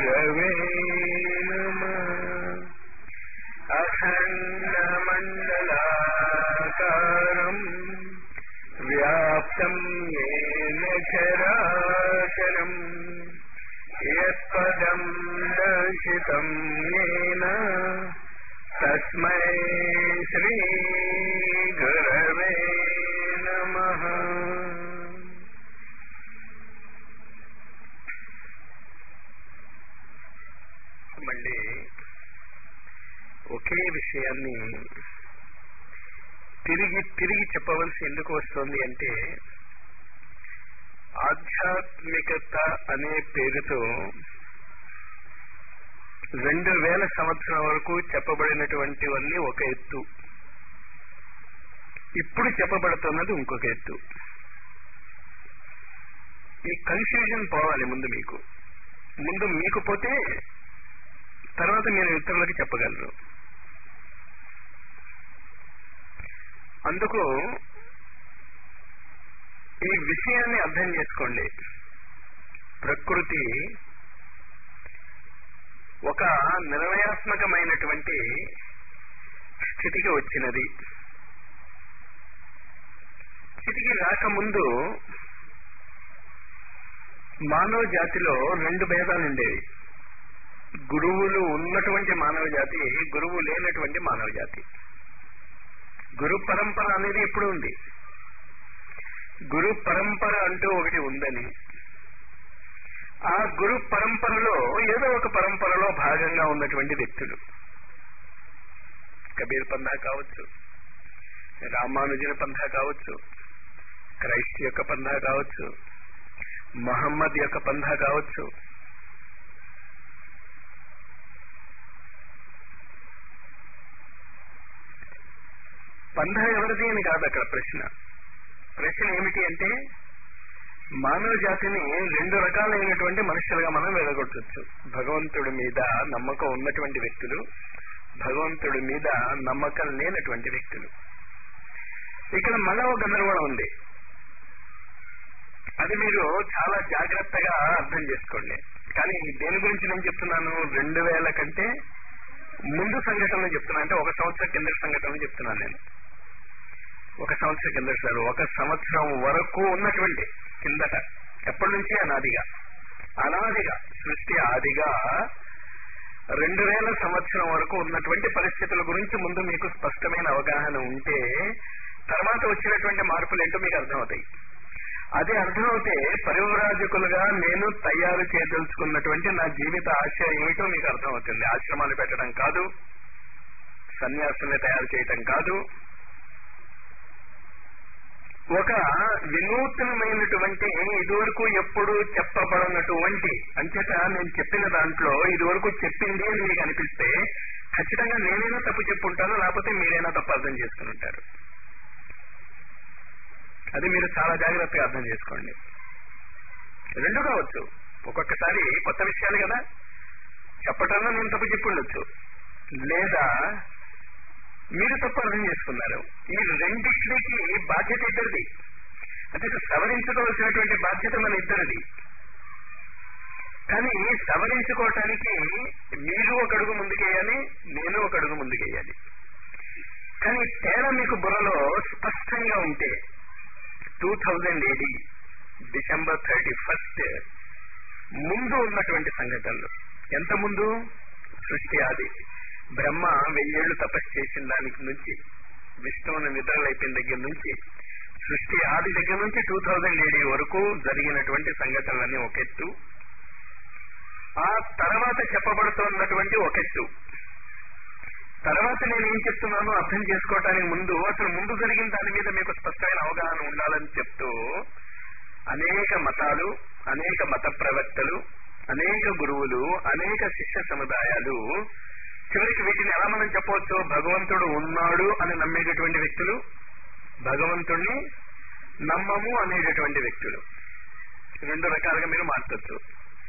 గురవే నమః. అఖండమండలాకారం వ్యాప్తం యేన చరాచరం యత్పదం దర్శితం యేన తస్మై శ్రీ గురవే నమః. మళ్ళీ ఒకే విషయాన్ని తిరిగి తిరిగి చెప్పవలసి ఎందుకు వస్తుంది అంటే, ఆధ్యాత్మికత అనే పేరుతో 2000 సంవత్సరం వరకు చెప్పబడినటువంటివన్నీ ఒక ఎత్తు, ఇప్పుడు చెప్పబడుతున్నది ఇంకొక ఎత్తు. ఈ కన్ఫ్యూజన్ పోవాలి ముందు మీకు పోతే తర్వాత మీరు ఇతరులకు చెప్పగలరు. అందుకు ఈ విషయాన్ని అర్థం చేసుకోండి. ప్రకృతి ఒక నిర్ణయాత్మకమైనటువంటి స్థితికి వచ్చినది. స్థితికి రాకముందు మానవ జాతిలో 2 భేదాలు ఉండేవి. గురువులు ఉన్నటువంటి మానవ జాతి, గురువు లేనటువంటి మానవ జాతి. గురు పరంపర అనేది ఇప్పుడు ఉంది. గురు పరంపర అంటూ ఒకటి ఉందని, ఆ గురు పరంపరలో ఏదో ఒక పరంపరలో భాగంగా ఉన్నటువంటి వ్యక్తులు, కబీర్ పంథా కావచ్చు, రామానుజుని పంథా కావచ్చు, క్రైస్ట్ యొక్క పంథా కావచ్చు, మహమ్మద్ యొక్క పంథా కావచ్చు, పంథా ఎవరిది అని కాదు అక్కడ ప్రశ్న. ప్రశ్న ఏమిటి అంటే, మానవ జాతిని 2 రకాలైనటువంటి మనుషులుగా మనం వెలగొట్టవచ్చు. భగవంతుడి మీద నమ్మకం ఉన్నటువంటి వ్యక్తులు, భగవంతుడి మీద నమ్మకం లేనటువంటి వ్యక్తులు. ఇక్కడ మళ్ళా ఒక గందరగోళం ఉంది. అది మీరు చాలా జాగ్రత్తగా అర్థం చేసుకోండి. కానీ దేని గురించి నేను చెప్తున్నాను? 2000 కంటే ముందు సంఘటనలు చెప్తున్నాను. అంటే 1 సంవత్సరం కింద సంఘటనలు చెప్తున్నాను నేను. 1 సంవత్సరం కింద సార్, 1 సంవత్సరం వరకు ఉన్నటువంటి కిందట, ఎప్పటి నుంచి అనాదిగా సృష్టి ఆదిగా 2000 సంవత్సరం వరకు ఉన్నటువంటి పరిస్థితుల గురించి ముందు మీకు స్పష్టమైన అవగాహన ఉంటే తర్వాత వచ్చినటువంటి మార్పులు ఏంటో మీకు అర్థమవుతాయి. అది అర్థమవుతే పరివ్రాజకులుగా నేను తయారు చేయదలుచుకున్నటువంటి నా జీవిత ఆశయం ఏమిటో మీకు అర్థమవుతుంది. ఆశ్రమాలు పెట్టడం కాదు, సన్యాసుల్ని తయారు చేయటం కాదు, ఒక వినూత్నమైనటువంటి ఇదివరకు ఎప్పుడు చెప్పబడినటువంటి, అంచేత నేను చెప్పిన దాంట్లో ఇదివరకు చెప్పింది అని మీకు అనిపిస్తే ఖచ్చితంగా నేనైనా తప్పు చెప్పుంటాను, లేకపోతే మీరైనా తప్పు అర్థం చేసుకుని ఉంటారు. అది మీరు చాలా జాగ్రత్తగా అర్థం చేసుకోండి. 2 కావచ్చు. ఒక్కొక్కసారి కొత్త విషయాలు కదా, చెప్పటంలో నేను తప్పు చెప్పుండొచ్చు, లేదా మీరు తప్పు అర్థం చేసుకున్నారు. ఈ రెండింటికి బాధ్యత ఇద్దరిది. అంటే సవరించుకోవాల్సినటువంటి బాధ్యత మన ఇద్దరిది. కానీ సవరించుకోవటానికి మీరు ఒక అడుగు ముందుకేయాలి, నేను ఒక అడుగు ముందుకేయాలి. కానీ తేడా మీకు బుర్రలో స్పష్టంగా ఉంటే 2000 AD డిసెంబర్ 31 ముందు ఉన్నటువంటి సంఘటనలు, ఎంత ముందు? సృష్టి ఆది. బ్రహ్మ 1000 ఏళ్లు తపస్సు చేసిన దానికి నుంచి, విష్ణువుని నిద్రలైపోయిన దగ్గర నుంచి, సృష్టి ఆది దగ్గర నుంచి 2000 AD వరకు జరిగినటువంటి సంఘటనలన్నీ ఒక ఎత్తు. ఆ తర్వాత చెప్పబడుతున్నటువంటి ఒక ఎత్తు. తర్వాత నేను ఏం చెప్తున్నానో అర్థం చేసుకోవటానికి ముందు అసలు ముందు జరిగిన దాని మీద మీకు స్పష్టమైన అవగాహన ఉండాలని చెప్తూ అనేక మతాలు, అనేక మత ప్రవక్తలు, అనేక గురువులు, అనేక శిష్య సముదాయాలు, చివరికి వీటిని ఎలా మనం చెప్పవచ్చు? భగవంతుడు ఉన్నాడు అని నమ్మేటటువంటి వ్యక్తులు, భగవంతుణ్ణి నమ్మము అనేటటువంటి వ్యక్తులు, 2 రకాలుగా మీరు మార్చొచ్చు.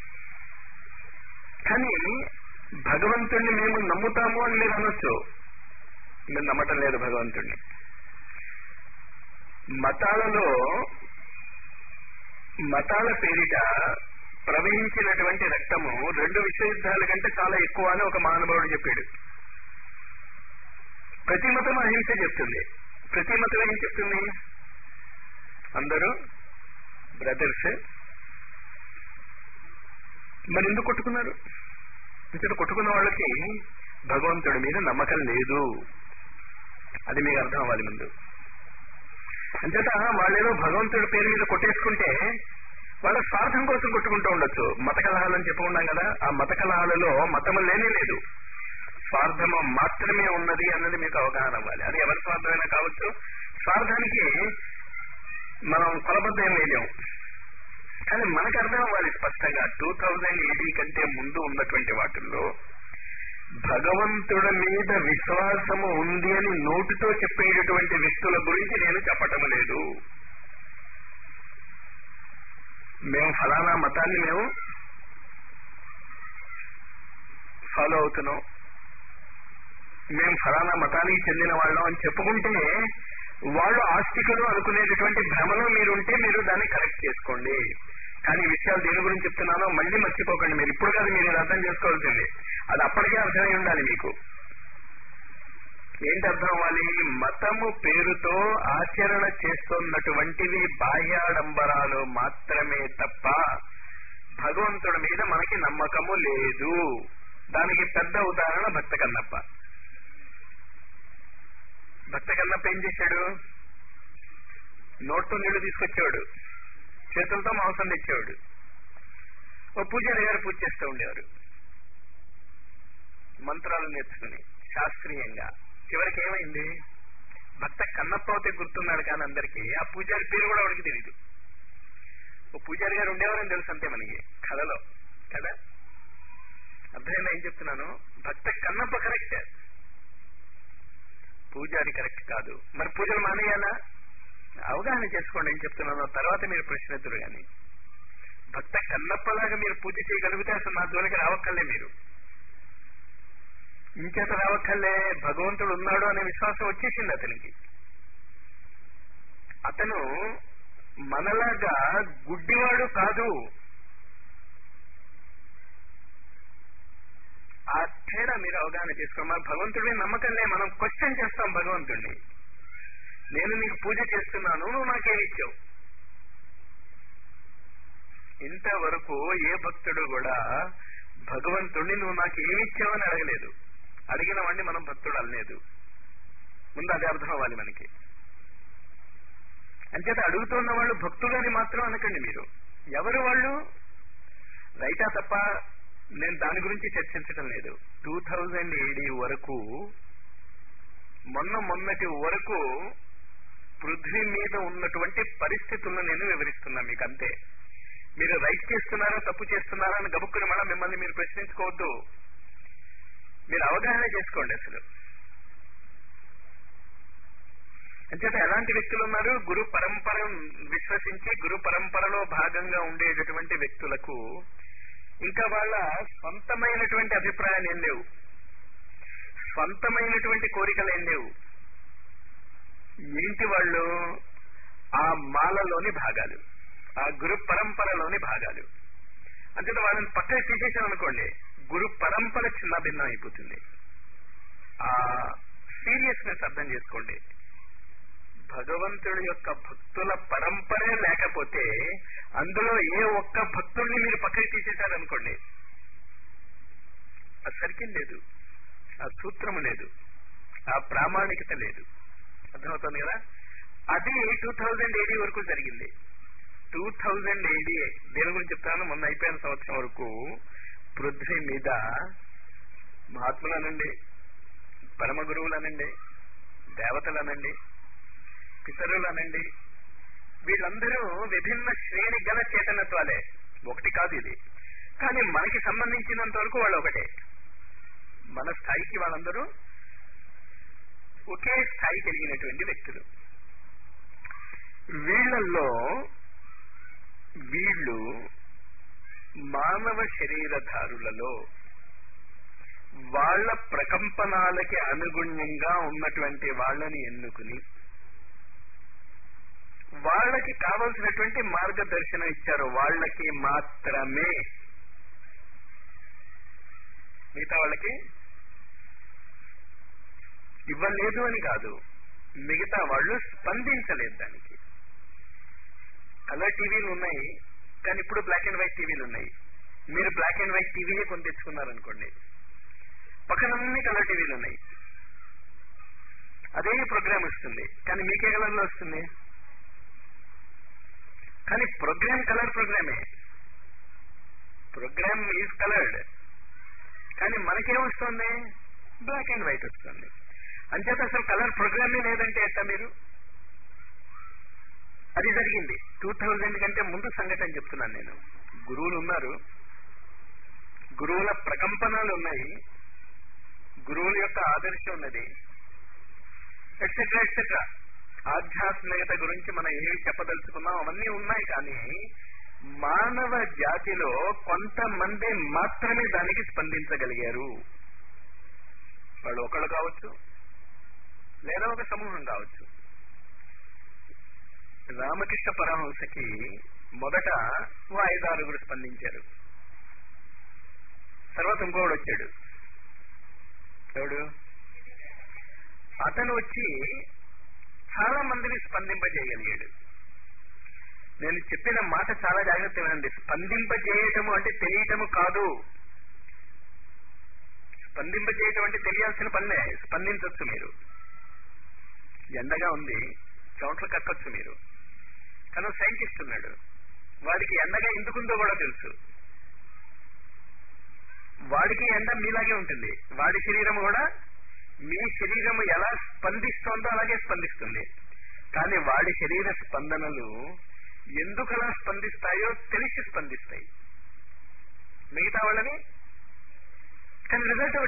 కానీ భగవంతుణ్ణి మేము నమ్ముతాము అని మీరు అనొచ్చు, మీరు నమ్మటం లేదు భగవంతుణ్ణి. మతాల పేరిట ప్రవహించినటువంటి రక్తము 2 విశ్వయుద్ధాల కంటే చాలా ఎక్కువ అని ఒక మహానుభావుడు చెప్పాడు. ప్రతి మతం అహింస చెప్తుంది. ప్రతి మతం ఏం చెప్తుంది? అందరూ బ్రదర్స్. మరి ఎందుకు కొట్టుకున్నారు? ఇక్కడ కొట్టుకున్న వాళ్ళకి భగవంతుడి మీద నమ్మకం లేదు. అది మీకు అర్థం అవ్వాలి ముందు. అంచేత వాళ్ళేదో భగవంతుడి పేరు మీద కొట్టేసుకుంటే వాళ్ళ స్వార్థం కోసం కొట్టుకుంటూ ఉండొచ్చు. మత కలహాలని చెప్పుకున్నాం కదా, ఆ మత కలహాలలో మతము లేనే లేదు, స్వార్థము మాత్రమే ఉన్నది అన్నది మీకు అవగాహన అవ్వాలి. అది ఎవరి స్వార్థమైనా కావచ్చు. స్వార్థానికి మనం కొలబద్దం వేయలేము. కానీ మనకు అర్థం అవ్వాలి స్పష్టంగా. 2000 AD కంటే ముందు ఉన్నటువంటి వాటిల్లో భగవంతుడి మీద విశ్వాసము ఉంది అని నోటితో చెప్పేటటువంటి వ్యక్తుల గురించి నేను చెప్పటం లేదు. మేము ఫలానా మతాన్ని మేము ఫాలో అవుతున్నాం, మేము ఫలానా మతానికి చెందిన వాళ్ళం అని చెప్పుకుంటే వాళ్ళు ఆస్తికులు అనుకునేటటువంటి భ్రమలో మీరుంటే మీరు దాన్ని కరెక్ట్ చేసుకోండి. కానీ ఈ విషయాలు దేని గురించి చెప్తున్నానో మళ్ళీ మర్చిపోకండి. మీరు ఇప్పుడు కాదు, మీరు ఇది అర్థం చేసుకోవాల్సింది. అది అప్పటికే అర్థమై ఉండాలి మీకు. ఏంటి అర్థం అవ్వాలి? మతము పేరుతో ఆచరణ చేస్తున్నటువంటివి బాహ్యాడంబరాలు మాత్రమే తప్ప భగవంతుడి మీద మనకి నమ్మకము లేదు. దానికి పెద్ద ఉదాహరణ భక్త కన్నప్ప. భక్త కన్నప్ప ఏం చేశాడు? నోట్తో నీళ్లు తీసుకొచ్చేవాడు, చేతులతో మాంసం తెచ్చేవాడు. ఓ పూజారి గారు పూజ చేస్తూ ఉండేవారు, మంత్రాలు నేర్చుకుని శాస్త్రీయంగా. చివరికి ఏమైంది? భక్త కన్నప్ప అయితే గుర్తున్నాడు, కానీ అందరికీ ఆ పూజారి పేరు కూడా వాడికి తెలియదు. ఓ పూజారి గారు ఉండేవారని తెలుసు అంతే మనకి కథలో కదా. అర్థమైనా ఏం చెప్తున్నాను? భక్త కన్నప్ప కరెక్ట్, పూజారి కరెక్ట్ కాదు. మరి పూజలు మానేయాలా? అవగాహన చేసుకోండి ఏం చెప్తున్నాను, తర్వాత మీరు ప్రశ్నిద్దురు. కానీ భక్త కన్నప్పలాగా మీరు పూజ చేయగలిగితే అసలు నా జోలికి రావక్కర్లే. మీరు ఇంచేత రావక్కర్లే, భగవంతుడు ఉన్నాడు అనే విశ్వాసం వచ్చేసింది అతనికి. అతను మనలాగా గుడ్డివాడు కాదు. ఆ తేడా మీరు అవగాహన చేసుకోండి. మన భగవంతుడి నమ్మకంలే, మనం క్వశ్చన్ చేస్తాం భగవంతుడిని. నేను నీకు పూజ చేస్తున్నాను, నువ్వు నాకేమిచ్చావు? ఇంతవరకు ఏ భక్తుడు కూడా భగవంతుడిని నువ్వు నాకు ఏమిచ్చావని అడగలేదు. అడిగిన వాడిని మనం భక్తుడు అనలేదు. ముందు అది అర్థం అవ్వాలి మనకి. అంచేత అడుగుతున్న వాళ్ళు భక్తులని మాత్రం అనకండి. మీరు ఎవరు వాళ్ళు? రైటా తప్ప నేను దాని గురించి చర్చించడం లేదు. 2000 AD వరకు, మొన్నటి వరకు పృథ్వీ మీద ఉన్నటువంటి పరిస్థితులను నేను వివరిస్తున్నా మీకు అంతే. మీరు రైట్ చేస్తున్నారా తప్పు చేస్తున్నారా అని గబుక్కుని మళ్ళా మిమ్మల్ని మీరు ప్రశ్నించుకోవద్దు. మీరు అవగాహన చేసుకోండి. అసలు అంచేత ఎలాంటి వ్యక్తులు ఉన్నారు? గురు పరంపర విశ్వసించి గురు పరంపరలో భాగంగా ఉండేటటువంటి వ్యక్తులకు ఇంకా వాళ్ళ స్వంతమైనటువంటి అభిప్రాయాలు ఏం లేవు, స్వంతమైనటువంటి కోరికలు ఏం లేవు. ఏంటి వాళ్ళు? ఆ మాలలోని భాగాలు, ఆ గురు పరంపరలోని భాగాలు. అంచేత వాళ్ళని పక్కన తీసేసాం అనుకోండి, గురు పరంపర చిన్న భిన్నం అయిపోతుంది. ఆ సీరియస్నెస్ అర్థం చేసుకోండి. భగవంతుడి యొక్క భక్తుల పరంపరే లేకపోతే అందులో ఏ ఒక్క భక్తుడిని మీరు పక్కకి తీసేశారనుకోండి, ఆ సర్కిల్ లేదు, ఆ సూత్రము లేదు, ఆ ప్రామాణికత లేదు. అర్థమవుతుంది కదా? అది 2000 AD వరకు జరిగింది. 2000 AD దేని గురించి చెప్తాను? మొన్న అయిపోయిన సంవత్సరం వరకు పృథ్వీ మీద మహాత్ములనండి, పరమ గురువులనండి, దేవతలనండి, పితరులనండి, వీళ్ళందరూ విభిన్న శ్రేణి గల చేతనత్వాలే, ఒకటి కాదు ఇది. కానీ మనకి సంబంధించినంత వరకు వాళ్ళు ఒకటే. మన స్థాయికి వాళ్ళందరూ ఒకే స్థాయి కలిగినటువంటి వ్యక్తులు. వీళ్ళు మానవ శరీరధారులలో వాళ్ళ ప్రకంపనాలకి అనుగుణ్యంగా ఉన్నటువంటి వాళ్ళని ఎన్నుకుని వాళ్ళకి కావలసినటువంటి మార్గదర్శనం ఇచ్చారు, వాళ్ళకి మాత్రమే. మిగతా వాళ్ళకి ఇవ్వలేదు అని కాదు, మిగతా వాళ్ళు స్పందించలేదు దానికి. కలర్ టీవీలు ఉన్నాయి, కానీ ఇప్పుడు బ్లాక్ అండ్ వైట్ టీవీలు ఉన్నాయి. మీరు బ్లాక్ అండ్ వైట్ టీవీనే కొని తెచ్చుకున్నారనుకోండి, పక్కనన్నీ కలర్ టీవీలు ఉన్నాయి, అదే ప్రోగ్రామ్ వస్తుంది, కానీ మీకే కలర్లో వస్తుంది. కానీ ప్రోగ్రామ్ కలర్ ప్రోగ్రామే, ప్రోగ్రామ్ ఈజ్ కలర్డ్, కానీ మనకేమొస్తుంది? బ్లాక్ అండ్ వైట్ వస్తుంది. అంచేత అసలు కలర్ ప్రోగ్రామే లేదంటే ఎట్లా మీరు? అది జరిగింది 2000 కంటే ముందు సంఘటన చెప్తున్నాను నేను. గురువులు ఉన్నారు, గురువుల ప్రకంపనలు ఉన్నాయి, గురువుల యొక్క ఆదర్శం ఉన్నది, ఎట్సెట్రా ఎట్సెట్రా. ఆధ్యాత్మికత గురించి మనం ఏమి చెప్పదలుచుకున్నాం అవన్నీ ఉన్నాయి, కానీ మానవ జాతిలో కొంతమంది మాత్రమే దానికి స్పందించగలిగారు. వాళ్ళు ఒకళ్ళు కావచ్చు, లేదా ఒక సమూహం కావచ్చు. రామకృష్ణ పరమహంసకి మొదట 5-6 స్పందించారు, తర్వాత ఇంకోడు వచ్చాడు. ఎవడు? అతను వచ్చి చాలా మందిని స్పందింపజేయగలిగాడు. నేను చెప్పిన మాట చాలా జాగ్రత్త వినండి. స్పందింపజేయటము అంటే తెలియటము కాదు. స్పందింపజేయటం అంటే తెలియాల్సిన పనిలే. స్పందించవచ్చు మీరు. ఎండగా ఉంది, చెమటలు కట్టొచ్చు మీరు. కానీ సైంటిస్ట్ ఉన్నాడు, వాడికి ఎండగా ఎందుకుందో కూడా తెలుసు. వాడికి ఎండ మీలాగే ఉంటుంది, వాడి శరీరం కూడా మీ శరీరము ఎలా స్పందిస్తోందో అలాగే స్పందిస్తుంది. కానీ వాడి శరీర స్పందనలు ఎందుకలా స్పందిస్తాయో తెలిసి స్పందిస్తాయి, మిగతా వాళ్ళని. కానీ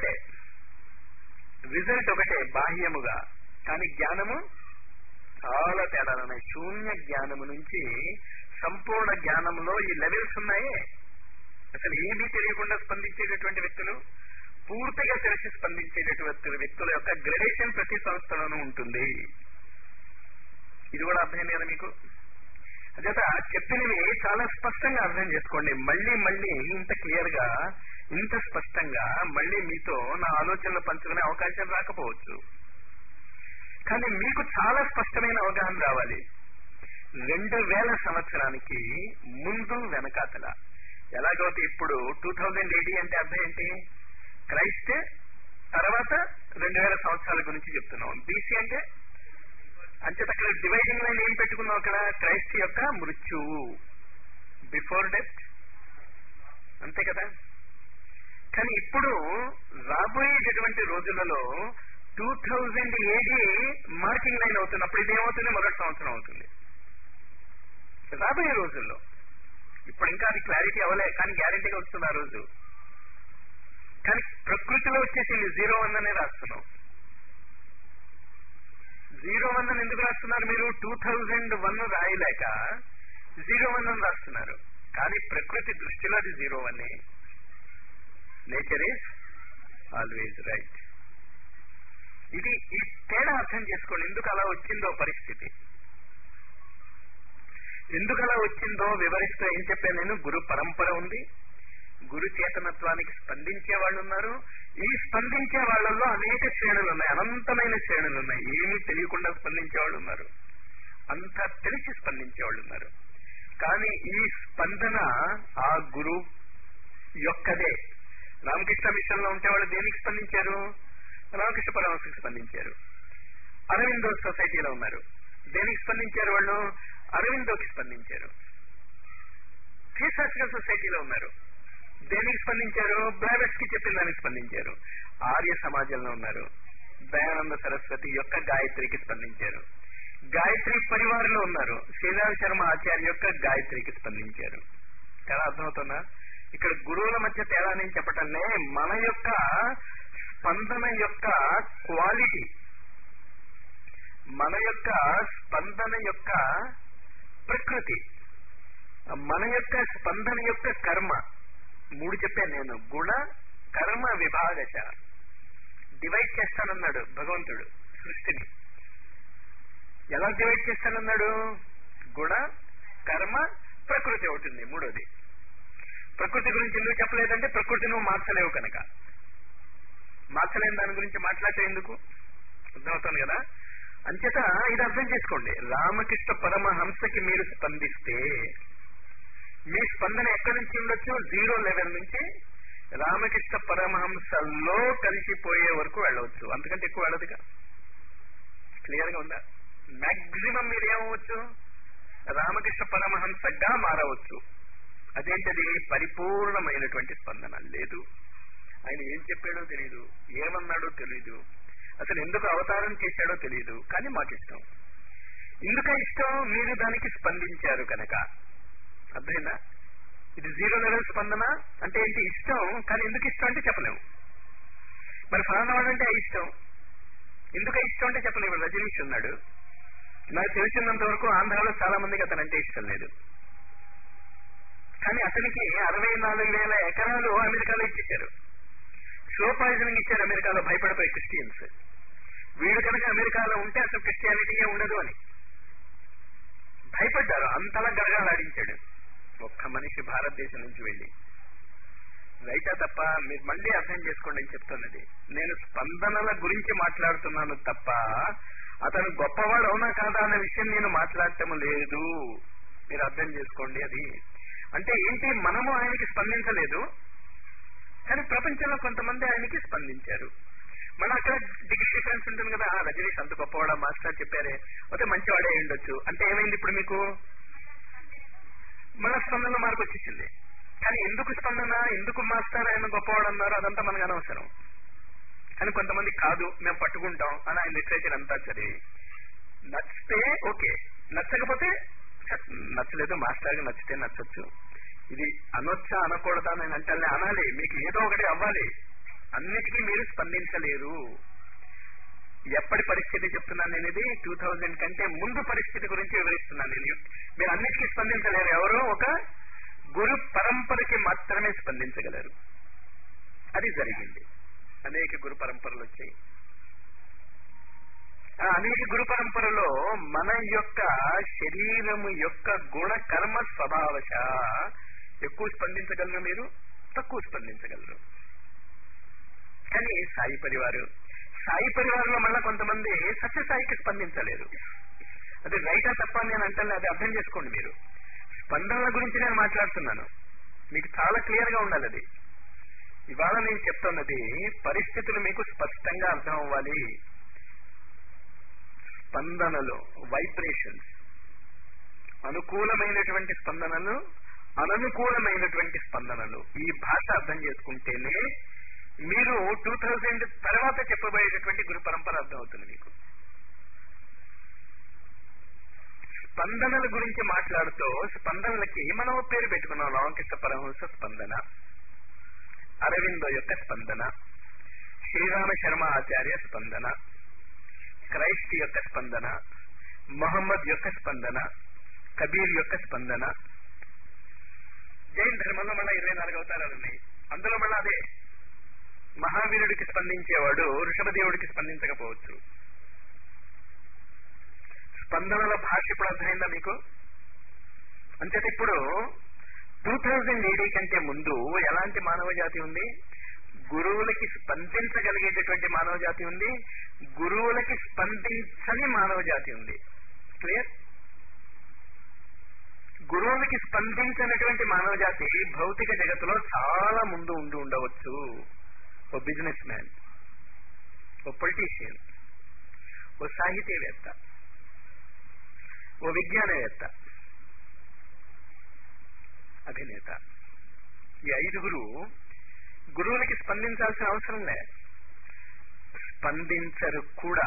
రిజల్ట్ ఒకటే బాహ్యముగా, కానీ జ్ఞానము చాలా తేడాలు ఉన్నాయి. శూన్య జ్ఞానము నుంచి సంపూర్ణ జ్ఞానంలో ఈ లెవెల్స్ ఉన్నాయే. అసలు ఏమీ తెలియకుండా స్పందించేటటువంటి వ్యక్తులు, పూర్తిగా తెలిసి స్పందించేటటువంటి వ్యక్తుల యొక్క గ్రేడేషన్ ప్రతి సంస్థలోనూ ఉంటుంది. ఇది కూడా అర్థమైంది కదా మీకు? అదేత చెప్పినవి చాలా స్పష్టంగా అర్థం చేసుకోండి. మళ్ళీ మళ్ళీ ఇంత క్లియర్ గా, ఇంత స్పష్టంగా మళ్ళీ మీతో నా ఆలోచనలు పంచుకునే అవకాశం రాకపోవచ్చు, కానీ మీకు చాలా స్పష్టమైన అవగాహన రావాలి. 2000 సంవత్సరానికి ముందు వెనకాతల ఎలాగైతే ఇప్పుడు 2000 AD అంటే అర్థం ఏంటి? క్రైస్ట్ తర్వాత 2000 సంవత్సరాల గురించి చెప్తున్నాం. BC అంటే అంచేత అక్కడ డివైడింగ్ లైన్ ఏం పెట్టుకున్నాం? అక్కడ క్రైస్ట్ యొక్క మృత్యువు, బిఫోర్ డెత్, అంతే కదా. కానీ ఇప్పుడు రాబోయేటటువంటి రోజులలో 2000 AD మార్కింగ్ లైన్ అవుతున్నప్పుడు ఇదేమవుతుంది? మొదటి సంవత్సరం అవుతుంది రాబోయే రోజుల్లో. ఇప్పుడు ఇంకా అది క్లారిటీ అవ్వలే, కానీ గ్యారంటీగా వస్తుంది ఆ రోజు. కానీ ప్రకృతిలో వచ్చేసింది 01 అనే రాస్తున్నాం. 01 అని ఎందుకు రాస్తున్నారు మీరు? 2001 రాయలేక 01 అని రాస్తున్నారు. కానీ ప్రకృతి దృష్టిలో అది 01. Nature is always right. ఇది ఈ తేడా అర్థం చేసుకోండి. ఎందుకు అలా వచ్చిందో పరిస్థితి, ఎందుకు అలా వచ్చిందో వివరిస్తూ ఏం చెప్పాను నేను? గురు పరంపర ఉంది, గురు చేతనత్వానికి స్పందించే వాళ్ళు ఉన్నారు. ఈ స్పందించే వాళ్ళల్లో అనేక శ్రేణులు ఉన్నాయి, అనంతమైన శ్రేణులు ఉన్నాయి. ఏమీ తెలియకుండా స్పందించే వాళ్ళు ఉన్నారు, అంతా తెలిసి స్పందించే వాళ్ళు ఉన్నారు. కానీ ఈ స్పందన ఆ గురు యొక్కదే. రామకృష్ణ మిషన్ లో ఉంటే వాళ్ళు దేనికి స్పందించారు? రామకృష్ణ పరమహంసకి స్పందించారు. అరవిందో సొసైటీలో ఉన్నారు, దేనికి స్పందించారు? వాళ్ళు అరవిందోకి స్పందించారు. థియోసాఫికల్ సొసైటీలో ఉన్నారు, దేనికి స్పందించారు? బ్లావెట్స్ కి చెప్పిన దానికి స్పందించారు. ఆర్య సమాజంలో ఉన్నారు, దయానంద సరస్వతి యొక్క గాయత్రికి స్పందించారు. గాయత్రి పరివారంలో ఉన్నారు, శ్రీరామ శర్మ ఆచార్య యొక్క గాయత్రికి స్పందించారు. చాలా అర్థమవుతుందా? ఇక్కడ గురువుల మధ్య తేడా నేను చెప్పటంలే, మన యొక్క స్పందన యొక్క క్వాలిటీ, మన యొక్క స్పందన యొక్క ప్రకృతి, మన యొక్క స్పందన యొక్క కర్మ. 3 చెప్పాను నేను. గుణ కర్మ విభాగశ. డివైడ్ చేస్తానన్నాడు భగవంతుడు సృష్టిని. ఎలా డివైడ్ చేస్తానన్నాడు? గుణ, కర్మ, ప్రకృతి అవుతుంది మూడోది. ప్రకృతి గురించి ఎందుకు చెప్పలేదంటే ప్రకృతి నువ్వు మార్చలేవు కనుక. మార్చలేని దాని గురించి మాట్లాడటం ఎందుకు? అర్థమవుతుంది కదా. అంచేత ఇది అర్థం చేసుకోండి. రామకృష్ణ పరమహంసకి మీరు స్పందిస్తే మీ స్పందన ఎక్కడి నుంచి ఉండొచ్చు? 0 లెవెల్ నుంచి రామకృష్ణ పరమహంసలో కలిసిపోయే వరకు వెళ్ళవచ్చు. అంతకంటే ఎక్కువ వెళ్ళదుగా. క్లియర్ గా ఉందా? మాక్సిమం మీరేమవచ్చు? రామకృష్ణ పరమహంసగా మారవచ్చు. అదేంటది? పరిపూర్ణమైనటువంటి స్పందన. లేదు, ఆయన ఏం చెప్పాడో తెలియదు, ఏమన్నాడో తెలియదు, అసలు ఎందుకు అవతారం చేశాడో తెలియదు, కానీ మాకు ఇష్టం. ఎందుక ఇష్టం? మీరు దానికి స్పందించారు కనుక. అర్థమైందా? ఇది 0 లెవెల్ స్పందన అంటే ఏంటి? ఇష్టం. కానీ ఎందుకు ఇష్టం అంటే చెప్పలేము. మరి ఫలానా వాడంటే ఇష్టం. ఎందుకు ఇష్టం అంటే చెప్పలేము. రజనీష్ ఉన్నాడు, నాకు తెలిసినంత వరకు ఆంధ్రాలో చాలా మందికి అతనంటే ఇష్టం లేదు. కానీ అతనికి 64,000 ఎకరాలు అమెరికాలో ఇచ్చేశారు. స్లో పాయిజనింగ్ ఇచ్చారు అమెరికాలో, భయపడిపోయి క్రిస్టియన్స్. వీడు కనుక అమెరికాలో ఉంటే అసలు క్రిస్టియానిటీయే ఉండదు అని భయపడ్డారు. అంతలా గరగాలాడించాడు ఒక్క మనిషి భారతదేశం నుంచి వెళ్ళి. రైటా తప్ప? మీరు మళ్ళీ అర్థం చేసుకోండి అని చెప్తున్నది. నేను స్పందనల గురించి మాట్లాడుతున్నాను తప్ప అతను గొప్పవాడు అవునా కాదా అన్న విషయం నేను మాట్లాడటం లేదు. మీరు అర్థం చేసుకోండి. అది అంటే ఏంటి? మనము ఆయనకి స్పందించలేదు, కానీ ప్రపంచంలో కొంతమంది ఆయనకి స్పందించారు. మన అక్కడ డిగ్రీ డిఫరెన్స్ ఉంటుంది కదా. రజనీష్ అంత గొప్పవాడా మాస్టర్ చెప్పారే, అయితే మంచివాడే ఉండొచ్చు అంటే ఏమైంది? ఇప్పుడు మీకు మన స్పందనలో మార్పు వచ్చేసింది. కానీ ఎందుకు స్పందన, ఎందుకు మాస్టర్ ఆయన గొప్పవాడు అన్నారు, అదంతా మనకు అనవసరం. కానీ కొంతమంది కాదు, మేము పట్టుకుంటాం అని ఆయన లిటరేచర్ అంతా చదివి నచ్చితే ఓకే, నచ్చకపోతే నచ్చలేదు. మాస్టర్కి నచ్చితే నచ్చొచ్చు. ఇది అనొచ్చా అనకూడదా నేను అంటే అనాలి. మీకు ఏదో ఒకటి అవ్వాలి. అన్నిటికీ మీరు స్పందించలేరు. ఎప్పటి పరిస్థితి చెప్తున్నాను నేను? ఇది 2000 కంటే ముందు పరిస్థితి గురించి వివరిస్తున్నాను నేను. మీరు అన్నిటికీ స్పందించలేరు. ఎవరో ఒక గురు పరంపరకి మాత్రమే స్పందించగలరు. అది జరిగింది. అనేక గురు పరంపరలు వచ్చాయి. ఆ అనేక గురు పరంపరలో మన యొక్క శరీరము యొక్క గుణ కర్మ స్వభావశ ఎక్కువ స్పందించగలరు, మీరు తక్కువ స్పందించగలరు. కానీ సాయి పరివారంలో మళ్ళా కొంతమంది సత్యసాయికి స్పందించలేరు. అది రైటా తప్ప నేను అంటే అది అర్థం చేసుకోండి. మీరు స్పందనల గురించి నేను మాట్లాడుతున్నాను, మీకు చాలా క్లియర్ గా ఉండాలి. అది ఇవాళ నేను చెప్తున్నది పరిస్థితులు మీకు స్పష్టంగా అర్థం అవ్వాలి. స్పందనలు, వైబ్రేషన్స్, అనుకూలమైనటువంటి స్పందనలు, అననుకూలమైనటువంటి స్పందనలు, ఈ భాష అర్థం చేసుకుంటేనే మీరు 2000 తర్వాత చెప్పబోయేటటువంటి గురు పరంపర అర్థమవుతుంది మీకు. స్పందనల గురించి మాట్లాడుతూ స్పందనలకి మనం పేరు పెట్టుకున్నాం. రామకృష్ణ పరమహంస స్పందన, అరవిందో యొక్క స్పందన, శ్రీరామ శర్మ ఆచార్య స్పందన, క్రైస్ట్ యొక్క స్పందన, మొహమ్మద్ యొక్క స్పందన, కబీర్ యొక్క స్పందన. జైన్ ధర్మంలో మళ్ళా 24 అవతారాలు ఉన్నాయి. అందులో మళ్ళా అదే మహావీరుడికి స్పందించేవాడు ఋషభదేవుడికి స్పందించకపోవచ్చు. స్పందనల భాష ఇప్పుడు అర్థమైందా మీకు? అంతే. ఇప్పుడు 2000 AD కంటే ముందు ఎలాంటి మానవ జాతి ఉంది? గురువులకి స్పందించగలిగేటటువంటి మానవ జాతి ఉంది, గురువులకి స్పందించని మానవ జాతి ఉంది. క్లియర్? గురువులకి స్పందించినటువంటి మానవ జాతి భౌతిక జగత్తులో చాలా ముందు ఉండి ఉండవచ్చు. ఓ బిజినెస్ మ్యాన్, ఓ పొలిటీషియన్, ఓ సాహితీవేత్త, ఓ విజ్ఞానవేత్త, అభినేత. ఈ 5 గురువులకి స్పందించాల్సిన అవసరం లే, స్పందించరు కూడా.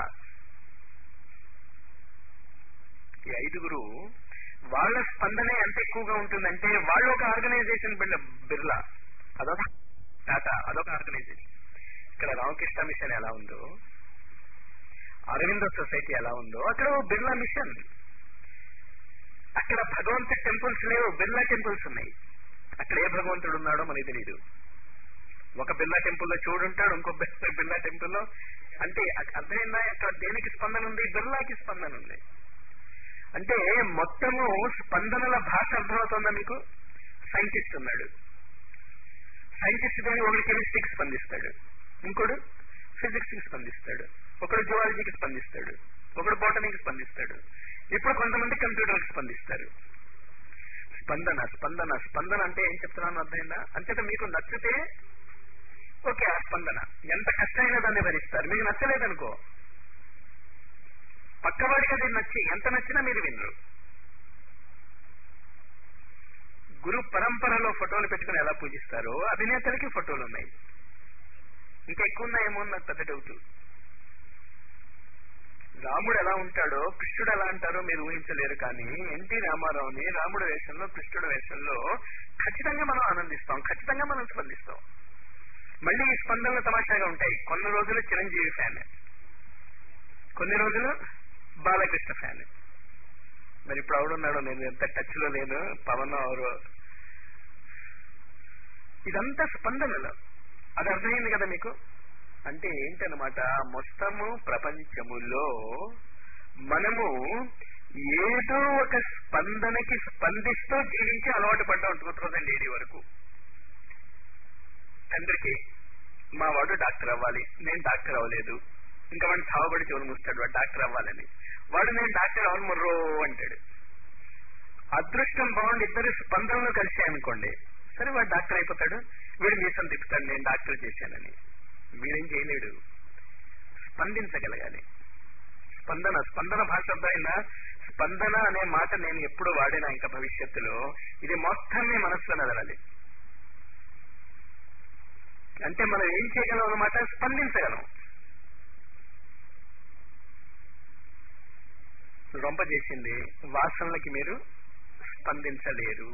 ఈ 5 వాళ్ళ స్పందనే ఎంత ఎక్కువగా ఉంటుందంటే వాళ్ళు ఒక ఆర్గనైజేషన్, బిర్లా అదొక, టాటా అదొక ఆర్గనైజేషన్. ఇక్కడ రామకృష్ణ మిషన్ ఎలా ఉందో, అరవిందో సొసైటీ ఎలా ఉందో, అక్కడ బిర్లా మిషన్. అక్కడ భగవంతుడి టెంపుల్స్ లేవు, బిర్లా టెంపుల్స్ ఉన్నాయి. అక్కడ ఏ భగవంతుడు ఉన్నాడో మనకి తెలీదు. ఒక బిర్లా టెంపుల్లో చూడుంటాడు, ఇంకో బిర్లా టెంపుల్లో. అంటే అర్థమైందా? అక్కడ దేనికి స్పందన ఉంది? బిర్లాకి స్పందన ఉంది. అంటే మొత్తము స్పందనల భాష అర్థమవుతుందా మీకు? సైంటిస్ట్ ఉన్నాడు, సైంటిస్ట్ దాన్ని ఒకడు కెమిస్ట్రీకి స్పందిస్తాడు, ఇంకోడు ఫిజిక్స్ కి స్పందిస్తాడు, ఒకడు జువాలజీకి స్పందిస్తాడు, ఒకడు బోటనీకి స్పందిస్తాడు, ఇప్పుడు కొంతమంది కంప్యూటర్కి స్పందిస్తారు. స్పందన స్పందన స్పందన అంటే ఏం చెప్తున్నాను అర్థమైందా? అంతేత మీకు నచ్చితే ఓకే, ఆ స్పందన ఎంత కష్టమైనా దాన్ని భరిస్తారు. మీకు నచ్చలేదనుకో, పక్కవాడికి అది నచ్చి ఎంత నచ్చినా మీరు వినరు. గురు పరంపరలో ఫోటోలు పెట్టుకుని ఎలా పూజిస్తారో అభినేతలకి ఫోటోలు ఉన్నాయి. ఇంకా ఎక్కువ ఉన్నాయేమో నాకు పెద్ద డౌట్. రాముడు ఎలా ఉంటాడో కృష్ణుడు ఎలా అంటారో మీరు ఊహించలేరు. కానీ ఎన్టీ రామారావుని రాముడు వేషంలో కృష్ణుడు వేషంలో ఖచ్చితంగా మనం ఆనందిస్తాం, ఖచ్చితంగా మనం స్పందిస్తాం. మళ్ళీ ఈ స్పందనలు తమాషాగా ఉంటాయి. కొన్ని రోజులు చిరంజీవి ఫ్యాన్, కొన్ని రోజులు బాలకృష్ణ ఫ్యాన్. మరి ఇప్పుడు ఎవడున్నాడో నేను ఎంత టచ్ లో లేను, పవన్ ఎవరు. ఇదంతా స్పందనలు. అది అర్థమైంది కదా మీకు? అంటే ఏంటనమాట, మొత్తము ప్రపంచములో మనము ఏదో ఒక స్పందనకి స్పందిస్తూ జీవించి అలవాటు పడ్డాం 2000 వరకు. తండ్రికి మా వాడు డాక్టర్ అవ్వాలి, నేను డాక్టర్ అవ్వలేదు, ఇంకా వాడిని సావబడి చెవులు మూస్తాడు వాడు డాక్టర్ అవ్వాలని. వాడు నేను డాక్టర్ అవ్వను మొర్రో అంటాడు. అదృష్టం బాగుండి ఇద్దరు స్పందనలు కలిసాయనుకోండి, సరే వాడు డాక్టర్ అయిపోతాడు, వీడు మీసం తిప్పుతాడు నేను డాక్టర్ చేశానని. వీడేం చేయలేడు, స్పందించగలగాలి. స్పందన స్పందన భాష అర్థమైందా? స్పందన అనే మాట నేను ఎప్పుడు వాడినా ఇంకా భవిష్యత్తులో ఇది మొత్తం మీ మనస్సులో నదలాలి. అంటే మనం ఏం చేయగలం అన్నమాట, స్పందించగలం. రొంప చేసింది వాసనలకి మీరు స్పందించలేరు,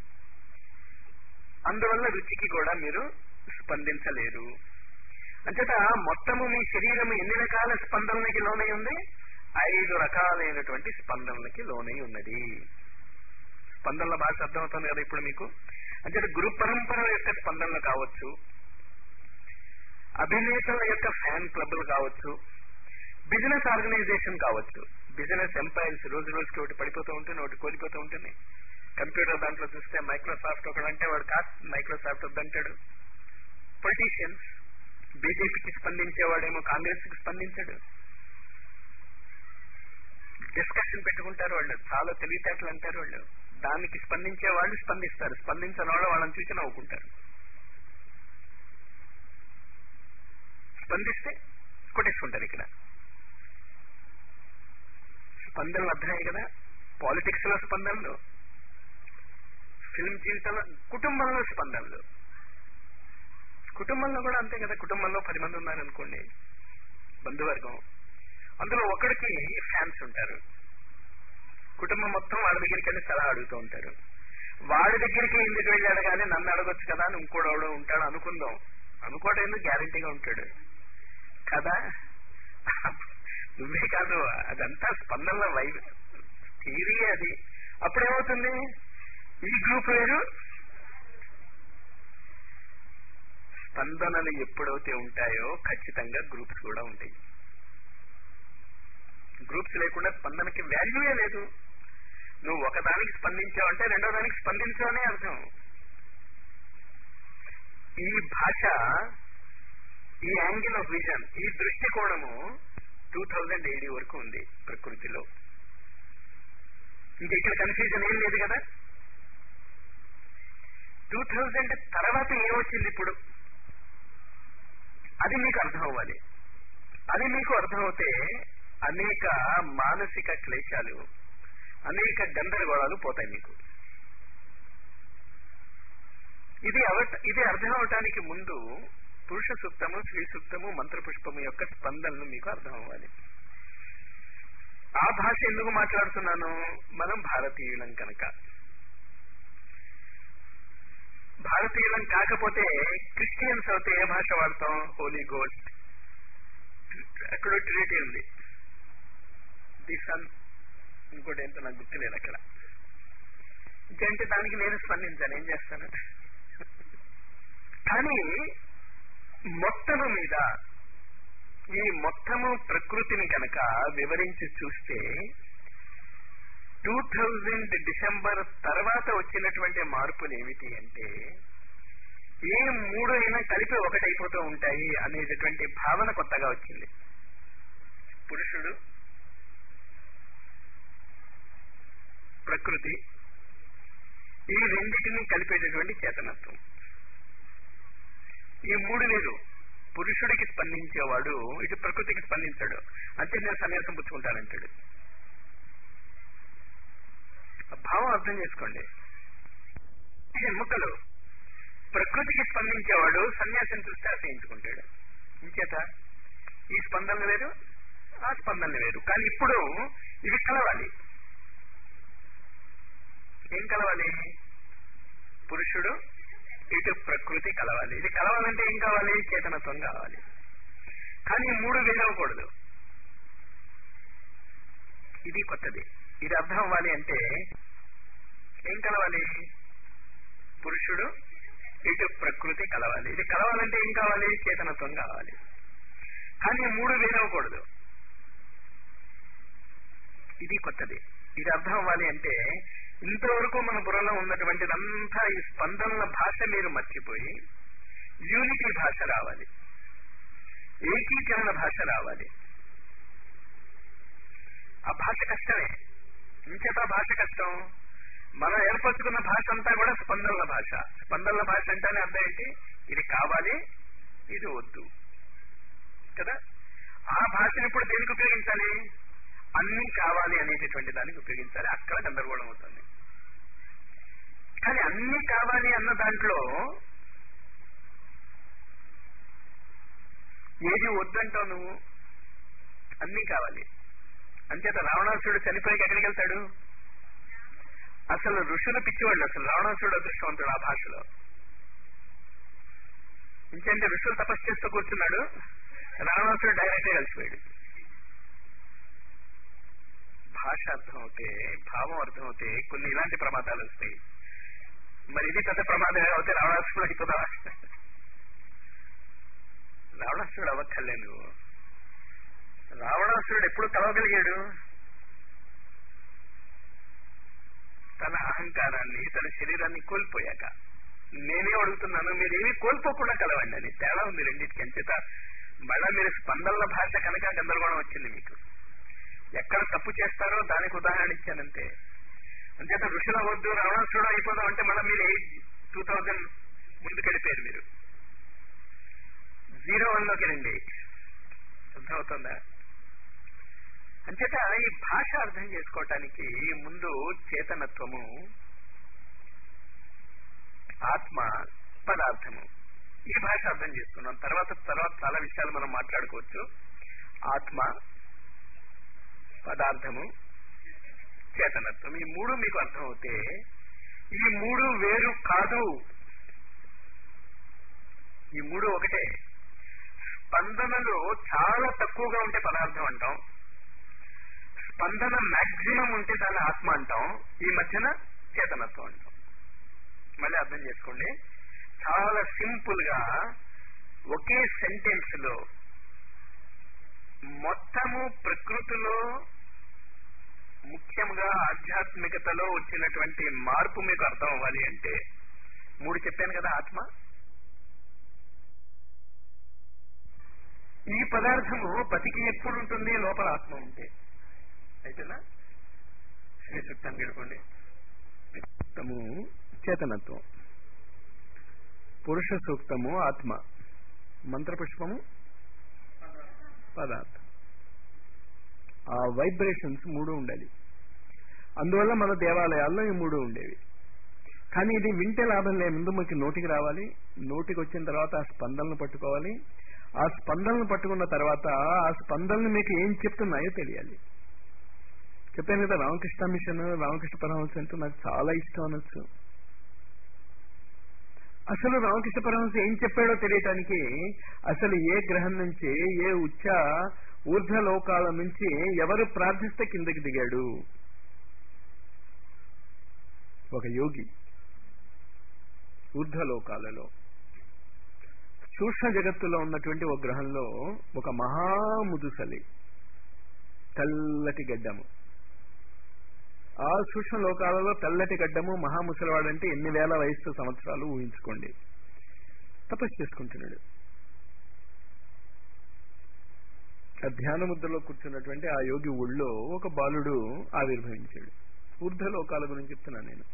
అందువల్ల రుచికి కూడా మీరు స్పందించలేరు. అంచేత మొత్తము మీ శరీరము ఎన్ని రకాల స్పందనలకి లోనై ఉంది? 5 రకాలైనటువంటి స్పందనలకి లోనై ఉన్నది. స్పందనల భాష అర్థమవుతుంది కదా ఇప్పుడు మీకు? అంచేత గురు పరంపర యొక్క స్పందనలు కావచ్చు, అభినేతల యొక్క ఫ్యాన్ క్లబ్లు కావచ్చు, బిజినెస్ ఆర్గనైజేషన్ కావచ్చు. బిజినెస్ ఎంపైర్స్ రోజు రోజుకి ఒకటి పడిపోతూ ఉంటుంది, ఒకటి కోల్పోతూ ఉంటుంది. కంప్యూటర్ దాంట్లో చూస్తే మైక్రోసాఫ్ట్ ఒకడంటే వాడు కాదు, మైక్రోసాఫ్ట్ వద్దంటాడు. పొలిటీషియన్స్ బీజేపీకి స్పందించేవాడేమో కాంగ్రెస్ కి స్పందించాడు. డిస్కషన్ పెట్టుకుంటారు వాళ్ళు, చాలా తెలివితేటలు అంటారు వాళ్ళు. దానికి స్పందించే వాళ్ళు స్పందిస్తారు, స్పందించిన వాళ్ళు వాళ్ళని చూసి నవ్వుకుంటారు. స్పందిస్తే కొట్టేసుకుంటారు. ఇక్కడ స్పందనలు అర్థమయ్యాయి కదా? పాలిటిక్స్ లో స్పందనలు, ఫిల్మ్ జీవితంలో, కుటుంబంలో స్పందనలు. కుటుంబంలో కూడా అంతే కదా. కుటుంబంలో 10 మంది ఉన్నారనుకోండి, బంధువర్గం, అందులో ఒకడికి ఫ్యాన్స్ ఉంటారు. కుటుంబం మొత్తం వాడి దగ్గరికి వెళ్ళి సలహా అడుగుతూ ఉంటారు. వాడి దగ్గరికి ఎందుకు వెళ్ళి అడగాలి, నన్ను అడగొచ్చు కదా అని ఇంకోడెవడో ఉంటాడు అనుకుందాం. అనుకోవడం ఎందుకు, గ్యారంటీగా ఉంటాడు కదా. నువ్వే కాదు, అదంతా స్పందనల వైబ్ థియరీ అది. అప్పుడేమవుతుంది, ఈ గ్రూప్ వేరు. స్పందనలు ఎప్పుడైతే ఉంటాయో ఖచ్చితంగా గ్రూప్స్ కూడా ఉంటాయి. గ్రూప్స్ లేకుండా స్పందనకి వాల్యూయే లేదు. నువ్వు ఒకదానికి స్పందించావంటే రెండో దానికి స్పందించావనే అర్థం. ఈ భాష, ఈ యాంగిల్ ఆఫ్ విజన్, ఈ దృష్టికోణము 2000 AD వరకు ఉంది ప్రకృతిలో. ఇంక ఇక్కడ కన్ఫ్యూజన్ ఏం లేదు కదా. 2000 తర్వాత ఏమొచ్చింది ఇప్పుడు, అది మీకు అర్థం అవ్వాలి. అది మీకు అర్థమవుతే అనేక మానసిక క్లేశాలు, అనేక గందరగోళాలు పోతాయి మీకు. ఇది అర్థం అవటానికి ముందు పురుష సూక్తము, శ్రీ సూక్తము, మంత్రపుష్పము యొక్క స్పందనలు మీకు అర్థం అవ్వాలి. ఆ భాష ఎందుకు మాట్లాడుతున్నాను, మనం భారతీయులం కనుక. భారతీయులం కాకపోతే క్రిస్టియన్స్ అయితే ఏ భాష వాడతాం, హోలీ గోస్ట్. అక్కడ ట్రినిటీ ఉంది, ది సన్, ఇంకోటి ఏంటో నాకు గుర్తులేదు అక్కడ. ఇంకంటే దానికి నేను స్పందించాను, ఏం చేస్తాను. కానీ మొత్తము మీద ఈ మొత్తము ప్రకృతిని కనుక వివరించి చూస్తే 2000 డిసెంబర్ తర్వాత వచ్చినటువంటి మార్పులు ఏమిటి అంటే ఏ మూడు అయినా కలిపి ఒకటైపోతూ ఉంటాయి అనేటటువంటి భావన కొత్తగా వచ్చింది. పురుషుడు, ప్రకృతి, ఈ రెండింటిని కలిపేటటువంటి చేతనత్వం. ఈ మూడు లేదు. పురుషుడికి స్పందించేవాడు ఇటు ప్రకృతికి స్పందించాడు, అంటే నేను సన్యాసం పుచ్చుకుంటానంటాడు. భావం అర్థం చేసుకోండి. ఎముకలు ప్రకృతికి స్పందించేవాడు సన్యాసం చూస్తే ఆశ్రయించుకుంటాడు. ఇంచేత ఈ స్పందనలు వేరు, ఆ స్పందనలు వేరు. కానీ ఇప్పుడు ఇవి కలవాలి. ఏం కలవాలి? పురుషుడు ఇటు ప్రకృతి కలవాలి. ఇది కలవాలంటే ఏం కావాలి? చేతనత్వం కావాలి. కానీ ఈ మూడు వేరవకూడదు. ఇది కొత్తది. ఇది అర్థం అవ్వాలి అంటే ఏం కలవాలి? పురుషుడు ఇటు ప్రకృతి కలవాలి. ఇది కలవాలంటే ఏం కావాలి? చేతనత్వం కావాలి. కానీ ఈ మూడు వేరవకూడదు. ఇది కొత్తది. ఇది అర్థం అవ్వాలి అంటే ఇంతవరకు మన బుర్రలో ఉన్నటువంటిదంతా ఈ స్పందనల భాష మీరు మర్చిపోయి యూనిటీ భాష రావాలి, ఏకీకరణ భాష రావాలి. ఆ భాష కష్టమే. ఇంచేత భాష కష్టం. మనం ఏర్పరచుకున్న భాష అంతా కూడా స్పందనల భాష. స్పందనల భాష అంటేనే అర్థం ఏంటి? ఇది కావాలి, ఇది వద్దు కదా. ఆ భాషను ఇప్పుడు దేనికి ఉపయోగించాలి? అన్నీ కావాలి అనేటటువంటి దానికి ఉపయోగించాలి. అక్కడ గందరగోళం అవుతుంది. కానీ అన్నీ కావాలి అన్న దాంట్లో ఏది వద్దంటావు నువ్వు? అన్నీ కావాలి. అంచేత రావణాసురుడు చనిపోయి ఎక్కడికి వెళ్తాడు? అసలు ఋషులు పిచ్చివాళ్ళు. అసలు రావణాసురుడు అదృష్టవంతుడు ఆ భాషలో. ఇంకేంటే ఋషులు తపస్సు చేస్తూ కూర్చున్నాడు, రావణాసురుడు డైరెక్ట్ గా కలిసిపోయాడు. భాష అర్థం అవుతే, భావం అర్థం అవుతే కొన్ని ఇలాంటి ప్రమాదాలు వస్తాయి. మరి ఇది పెద్ద ప్రమాదమే అవుతే రావణాసురుడు అయిపోదా? రావణాసురుడు అవ్వక్కర్లే నువ్వు. రావణాసురుడు ఎప్పుడు కలవగలిగాడు? తన అహంకారాన్ని, తన శరీరాన్ని కోల్పోయాక. నేనే అడుగుతున్నాను, మీరేమీ కోల్పోకుండా కలవండి అని. తేడా ఉంది రెండింటికి. అంచేత మళ్ళా మీరు స్పందనల భాష కనుక గందరగోళం వచ్చింది మీకు. ఎక్కడ తప్పు చేస్తారో దానికి ఉదాహరణ ఇచ్చానంతే. అంచేత ఋషులు అవ్వద్దు, రావణాసురుడు అయిపోదాం అంటే మళ్ళీ మీరు 2000 ముందుకెళ్ళిపోయారు. మీరు 01లోకి రండి. అర్థమవుతుందా? అంచేత ఈ భాష అర్థం చేసుకోవటానికి ముందు చేతనత్వము, ఆత్మ, పదార్థము, ఈ భాష అర్థం చేసుకున్నాం. తర్వాత చాలా విషయాలు మనం మాట్లాడుకోవచ్చు. ఆత్మ, పదార్థము, చేతనత్వం, ఈ మూడు మీకు అర్థమవుతే ఈ మూడు వేరు కాదు. ఈ మూడు ఒకటే. స్పందనలు చాలా తక్కువగా ఉంటే పదార్థం అంటాం, స్పందన మాక్సిమం ఉంటే దాన్ని ఆత్మ అంటాం, ఈ మధ్యన చేతనత్వం అంటాం. మళ్ళీ అర్థం చేసుకోండి. చాలా సింపుల్ గా ఒకే సెంటెన్స్ లో మొత్తము ప్రకృతిలో, ముఖ్యంగా ఆధ్యాత్మికతలో వచ్చినటువంటి మార్పు మీకు అర్థం అవ్వాలి అంటే మూడు చెప్పాను కదా. ఆత్మ, ఈ పదార్థము బతికి ఎప్పుడు ఉంటుంది? లోపల ఆత్మ ఉంటే. అయితేనా? శ్రీ సూక్తాన్ని గడుకోండి. సూక్తము చేతనత్వం, పురుష సూక్తము ఆత్మ, మంత్రపుష్పము పదార్థం. ఆ వైబ్రేషన్స్ మూడు ఉండాలి. అందువల్ల మన దేవాలయాల్లో ఈ మూడు ఉండేవి. కానీ ఇది వింటే లాభం లే. ముందు మనకి నోటికి రావాలి. నోటికి వచ్చిన తర్వాత ఆ స్పందనలు పట్టుకోవాలి. ఆ స్పందనలు పట్టుకున్న తర్వాత ఆ స్పందనలు మీకు ఏం చెప్తున్నాయో తెలియాలి. చెప్పాను కదా, రామకృష్ణ మిషన్, రామకృష్ణ పరమహంస అంటే నాకు చాలా ఇష్టం అనొచ్చు. అసలు రామకృష్ణ పరమహంస ఏం చెప్పాడో తెలియటానికి అసలు ఏ గ్రహం నుంచి, ఏ ఊర్ధ్వలోకాల నుంచి ఎవరు ప్రార్థిస్తే కిందకి దిగాడు? ఒక యోగి ఊర్ధ్వలోకాలలో, సూక్ష్మ జగత్తులో ఉన్నటువంటి ఒక గ్రహంలో ఒక మహాముదుసలి, తెల్లటి గడ్డము, ఆ సూక్ష్మ లోకాలలో తెల్లటి గడ్డము మహాముసలివాడంటే ఎన్ని వేల వయస్సు సంవత్సరాలు ఊహించుకోండి. తపస్సు చేసుకుంటున్నాడు. ఆ ధ్యాన ముద్రలో కూర్చున్నటువంటి ఆ యోగి ఒళ్ళో ఒక బాలుడు ఆవిర్భవించాడు. ఊర్ధ్వ లోకాల గురించి చెప్తున్నాను నేను.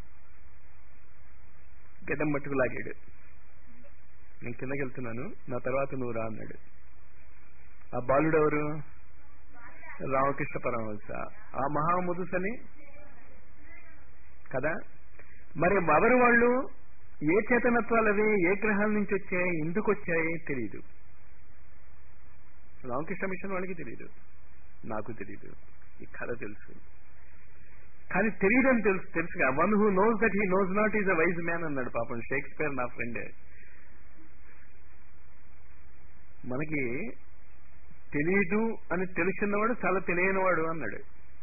గడ్డం మట్టుకు లాగాడు. నేను కిందకి వెళ్తున్నాను, నా తర్వాత నువ్వు రా అన్నాడు. ఆ బాలుడు ఎవరు? రామకృష్ణ పరమహంస. ఆ మహాముదుసని కదా. మరి ఎవరు వాళ్ళు? ఏ చేతనత్వాలు అవి? ఏ గ్రహాల నుంచి వచ్చాయి? ఎందుకు వచ్చాయి? తెలియదు. రామకృష్ణ మిషన్ వాళ్ళకి తెలియదు, నాకు తెలియదు. ఈ కథ తెలుసు, కానీ తెలియదని తెలుసుగా. One who knows that he knows not is a wise man అన్నాడు పాపం షేక్స్పియర్, నా ఫ్రెండే. మనకి తెలీదు అని తెలుసున్నవాడు చాలా తెలియనివాడు అన్నాడు.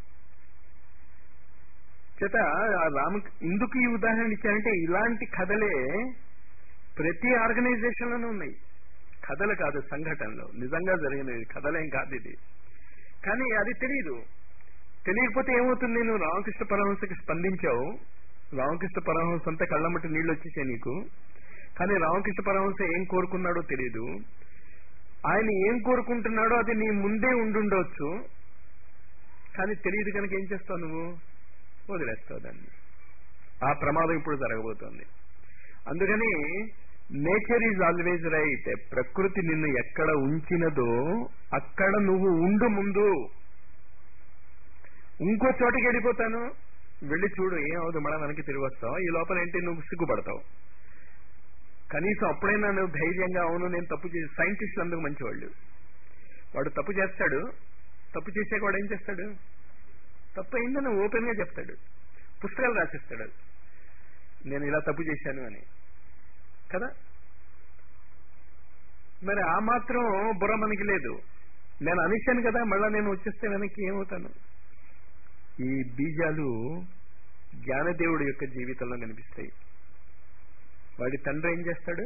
చేత ఎందుకు ఈ ఉదాహరణ ఇచ్చారంటే ఇలాంటి కథలే ప్రతి ఆర్గనైజేషన్లోనూ ఉన్నాయి. కథలు కాదు, సంఘటనలు, నిజంగా జరిగినవి. కథలేం కాదు ఇది. కానీ అది తెలియదు. తెలియకపోతే ఏమవుతుంది? నువ్వు రామకృష్ణ పరమహంసకి స్పందించావు. రామకృష్ణ పరమహంస అంతా కళ్ళమట్టి నీళ్ళు వచ్చేసాయి నీకు. కానీ రామకృష్ణ పరమహంస ఏం కోరుకున్నాడో తెలియదు. ఆయన ఏం కోరుకుంటున్నాడో అది నీ ముందే ఉండుండవచ్చు, కానీ తెలియదు. కనుక ఏం చేస్తావు? నువ్వు వదిలేస్తావు దాన్ని. ఆ ప్రమాదం ఇప్పుడు జరగబోతోంది. అందుకని నేచర్ ఈజ్ ఆల్వేజ్ రైట్. ప్రకృతి నిన్ను ఎక్కడ ఉంచినదో అక్కడ నువ్వు ఉండు. ముందు ఇంకో చోటకి వెళ్ళిపోతాను, వెళ్ళి చూడు, ఏమవుతుంది, మళ్ళీ వెనక్కి తిరిగి వస్తావు. ఈ లోపల ఏంటి? నువ్వు సిగ్గుపడతావు. కనీసం అప్పుడైనా నువ్వు ధైర్యంగా, అవును నేను తప్పు చేసి. సైంటిస్టులు అందుకు మంచివాళ్ళు. వాడు తప్పు చేస్తాడు, తప్పు చేసాక వాడు ఏం చేస్తాడు? తప్పు అయిందని ఓపెన్ గా చెప్తాడు, పుస్తకాలు రాసిస్తాడు, నేను ఇలా తప్పు చేశాను అని కదా. మరి ఆ మాత్రం బుర్ర మనకి లేదు. నేను అనేశాను కదా, మళ్ళా నేను వచ్చేస్తే వెనక్కి ఏమవుతాను? ఈ బీజాలు జ్ఞానదేవుడి యొక్క జీవితంలో కనిపిస్తాయి. వాడి తండ్రి ఏం చేస్తాడు?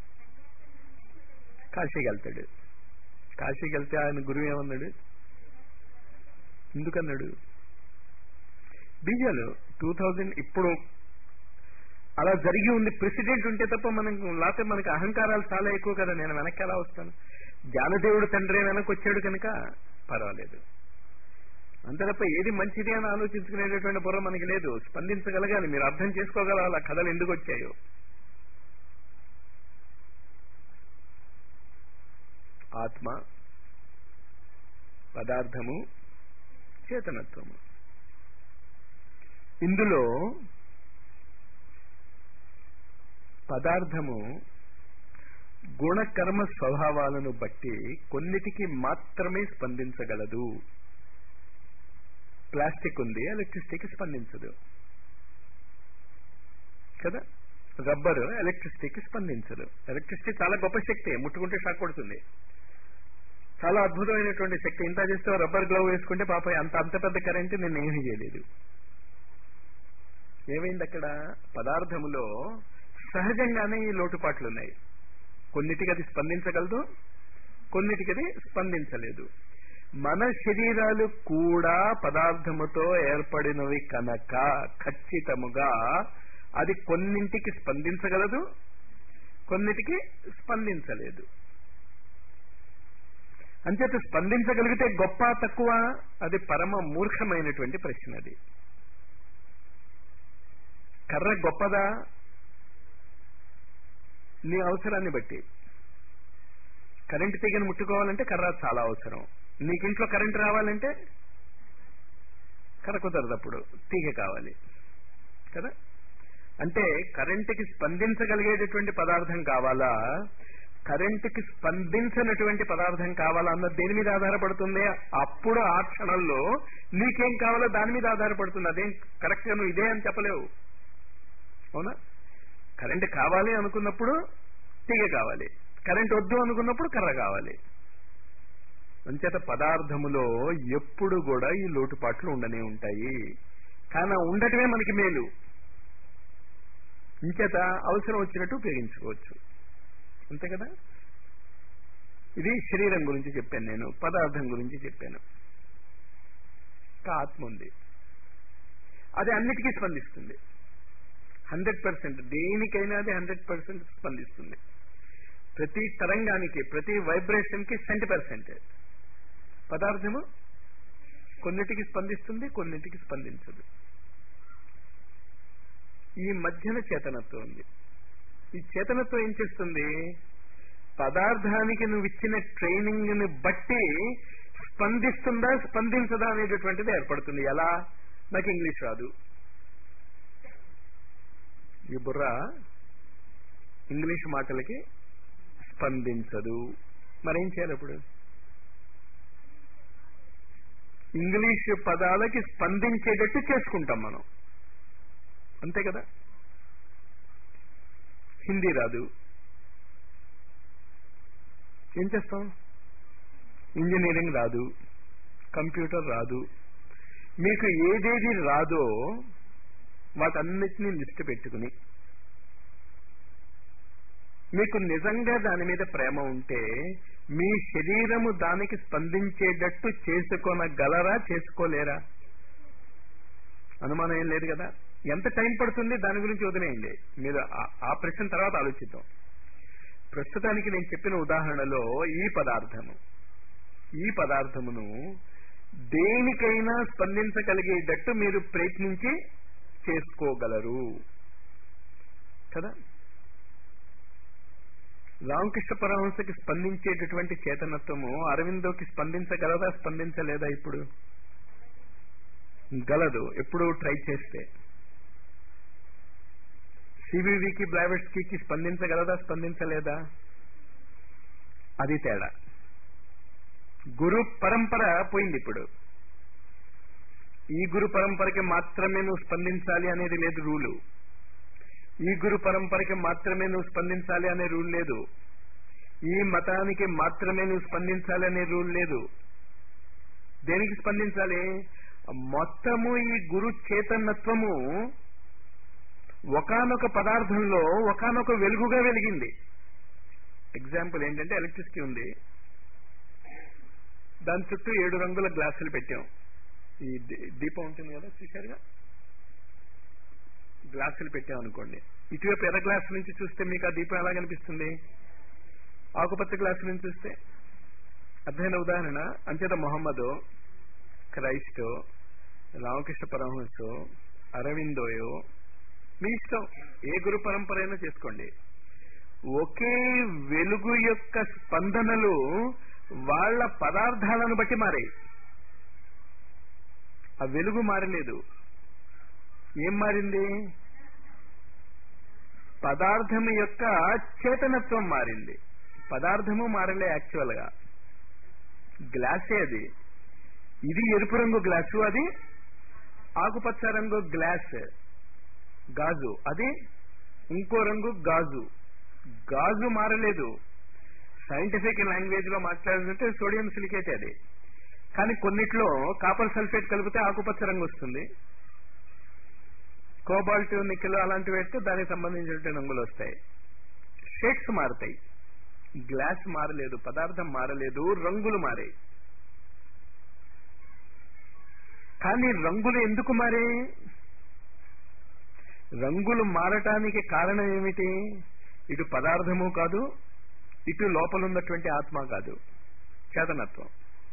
కాశీకి వెళ్తాడు. కాశీకి వెళ్తే ఆయన గురువు ఏమన్నాడు? ఎందుకన్నాడు? బీజాలు 2000 ఇప్పుడు అలా జరిగి ఉంది. ప్రెసిడెంట్ ఉంటే తప్ప మనకు, లేకపోతే మనకి అహంకారాలు చాలా ఎక్కువ కదా. నేను వెనక్కి ఎలా వస్తాను? జ్ఞానదేవుడు తండ్రి వెనక్కి వచ్చాడు కనుక పర్వాలేదు. అంతే తప్ప ఏది మంచిది అని ఆలోచించుకునేటటువంటి బుర్ర మనకి లేదు. స్పందించగలగాలి. మీరు అర్థం చేసుకోగలగాలి ఆ కథలు ఎందుకు వచ్చాయో. ఆత్మ, పదార్థము, చేతనత్వము. ఇందులో పదార్థము గుణకర్మ స్వభావాలను బట్టి కొన్నిటికి మాత్రమే స్పందించగలదు. ప్లాస్టిక్ ఉంది, ఎలక్ట్రిసిటీకి స్పందించదు కదా. రబ్బర్ ఎలక్ట్రిసిటీకి స్పందించదు. ఎలక్ట్రిసిటీ చాలా గొప్ప శక్తి, ముట్టుకుంటే షాక్ కొడుతుంది. చాలా అద్భుతమైనటువంటి శక్తి. ఇంత చేస్తే రబ్బర్ గ్లవ్ వేసుకుంటే పాప అంత పెద్ద కరెంట్ నేను ఏమీ చేయలేదు. ఏమైంది అక్కడ? పదార్థములో సహజంగానే ఈ లోటుపాట్లు ఉన్నాయి. కొన్నిటికి అది స్పందించగలదు, కొన్నిటికి అది స్పందించలేదు. మన శరీరాలు కూడా పదార్థముతో ఏర్పడినవి కనుక ఖచ్చితముగా అది కొన్నింటికి స్పందించగలదు, కొన్నిటికి స్పందించలేదు. అంచేత స్పందించగలిగితే గొప్ప తక్కువ? అది పరమ మూర్ఖమైనటువంటి ప్రశ్న. అది కర్ర గొప్పదా? నీ అవసరాన్ని బట్టి. కరెంటు తీగను ముట్టుకోవాలంటే కర్ర చాలా అవసరం. నీకింట్లో కరెంటు రావాలంటే కర్ర కుదరదప్పుడు, తీగ కావాలి కదా. అంటే కరెంటుకి స్పందించగలిగేటటువంటి పదార్థం కావాలా, కరెంటుకి స్పందించినటువంటి పదార్థం కావాలా అన్నది దేని మీద ఆధారపడుతుంది? అప్పుడు ఆ క్షణంలో నీకేం కావాలో దాని మీద ఆధారపడుతుంది. అదేం కరెక్ట్ గా నువ్వు ఇదే అని చెప్పలేవు. అవునా? కరెంటు కావాలి అనుకున్నప్పుడు తీగ కావాలి, కరెంటు వద్దు అనుకున్నప్పుడు కర్ర కావాలి. అంచేత పదార్థములో ఎప్పుడు కూడా ఈ లోటుపాట్లు ఉండనే ఉంటాయి. కానీ ఉండటమే మనకి మేలు. ఇంచేత అవసరం వచ్చినట్టు ఉపయోగించుకోవచ్చు. అంతే కదా. ఇది శరీరం గురించి చెప్పాను నేను, పదార్థం గురించి చెప్పాను. ఆత్మ ఉంది. అది అన్నిటికీ స్పందిస్తుంది. 100%, దేనికైనా అది 100% స్పందిస్తుంది. ప్రతి తరంగానికి, ప్రతి వైబ్రేషన్ కి 100%. పదార్థము కొన్నిటికి స్పందిస్తుంది, కొన్నిటికి స్పందించదు. ఈ మధ్యన చేతనత్వం ఉంది. ఈ చేతనత్వం ఏం చేస్తుంది? పదార్థానికి నువ్వు ఇచ్చిన ట్రైనింగ్ ని బట్టి స్పందిస్తుందా స్పందించదా అనేటటువంటిది ఏర్పడుతుంది. ఎలా? నాకు ఇంగ్లీష్ రాదు, ఈ బుర్ర ఇంగ్లీష్ మాటలకి స్పందించదు. మరేం చేయాలి అప్పుడు? ఇంగ్లీష్ పదాలకి స్పందించేటట్టు చేసుకుంటాం మనం, అంతే కదా. హిందీ రాదు, ఏం చేస్తాం? ఇంజనీరింగ్ రాదు, కంప్యూటర్ రాదు. మీకు ఏదేది రాదో వాటన్నిటినీ లిస్ట్ పెట్టుకుని, మీకు నిజంగా దాని మీద ప్రేమ ఉంటే మీ శరీరము దానికి స్పందించేటట్టు చేసుకోనగలరా, చేసుకోలేరా? అనుమానం ఏం లేదు కదా. ఎంత టైం పడుతుంది దాని గురించి వదిలేయండి, మీరు ఆ ప్రశ్న తర్వాత ఆలోచిద్దాం. ప్రస్తుతానికి నేను చెప్పిన ఉదాహరణలో ఈ పదార్థమును దేనికైనా స్పందించగలిగేటట్టు మీరు ప్రయత్నించి చేసుకోగలరు కదా. రామకృష్ణ పరమహంసకి స్పందించేటటువంటి చేతనత్వము అరవిందోకి స్పందించగలదా, స్పందించలేదా? ఇప్పుడు గలదు, ఎప్పుడు ట్రై చేస్తే. సివివికి, బ్లావెట్స్కీకి స్పందించగలదా, స్పందించలేదా? అది తేడా. గురు పరంపర పోయింది. ఇప్పుడు ఈ గురు పరంపరకి మాత్రమే నువ్వు స్పందించాలి అనేది లేదు రూలు. ఈ గురు పరంపరకి మాత్రమే నువ్వు స్పందించాలి అనే రూల్ లేదు. ఈ మతానికి మాత్రమే నువ్వు స్పందించాలి అనే రూల్ లేదు. దేనికి స్పందించాలి? మొత్తము ఈ గురు చేతనత్వము ఒకానొక పదార్థంలో ఒకానొక వెలుగుగా వెలిగింది. ఎగ్జాంపుల్ ఏంటంటే, ఎలక్ట్రిసిటీ ఉంది, దాని చుట్టూ 7 రంగుల గ్లాసులు పెట్టాం. ఈ దీపం ఉంటుంది కదా, చూశారుగా, గ్లాసులు పెట్టాం అనుకోండి. ఇటువైపు ఎర్ర గ్లాసు నుంచి చూస్తే మీకు ఆ దీపం ఎలా కనిపిస్తుంది? ఆకుపచ్చ గ్లాసు నుంచి చూస్తే. అర్థమైన ఉదాహరణ. అంచేత మొహమ్మదో, క్రైస్టో, రామకృష్ణ పరమహంసో, అరవిందోయో, మీ ఇష్టం, ఏ గురు పరంపర అయినా చేసుకోండి, ఒకే వెలుగు యొక్క స్పందనలు వాళ్ళ పదార్థాలను బట్టి మారాయి. ఆ వెలుగు మారలేదు. ఏం మారింది? పదార్థం యొక్క చేతనత్వం మారింది. పదార్థము మారలే. యాక్చువల్ గా గ్లాసే అది. ఇది ఎరుపు రంగు గ్లాసు, అది ఆకుపచ్చ రంగు గ్లాస్ గాజు, అది ఇంకో రంగు గాజు. గాజు మారలేదు. సైంటిఫిక్ లాంగ్వేజ్ లో మాట్లాడుతుంటే సోడియం సిలికేట్ అది. కానీ కొన్నిట్లో కాపర్ సల్ఫేట్ కలిపితే ఆకుపచ్చ రంగు వస్తుంది. కోబాల్ట్, నికెల్ అలాంటివి వేస్తే దానికి సంబంధించిన రంగులు వస్తాయి. షేడ్స్ మారుతాయి. గ్లాస్ మారలేదు, పదార్థం మారలేదు, రంగులు మారాయి. కానీ రంగులు ఎందుకు మారాయి? రంగులు మారటానికి కారణం ఏమిటి? ఇటు పదార్థము కాదు, ఇటు లోపల ఉన్నటువంటి ఆత్మ కాదు, చేతనత్వం.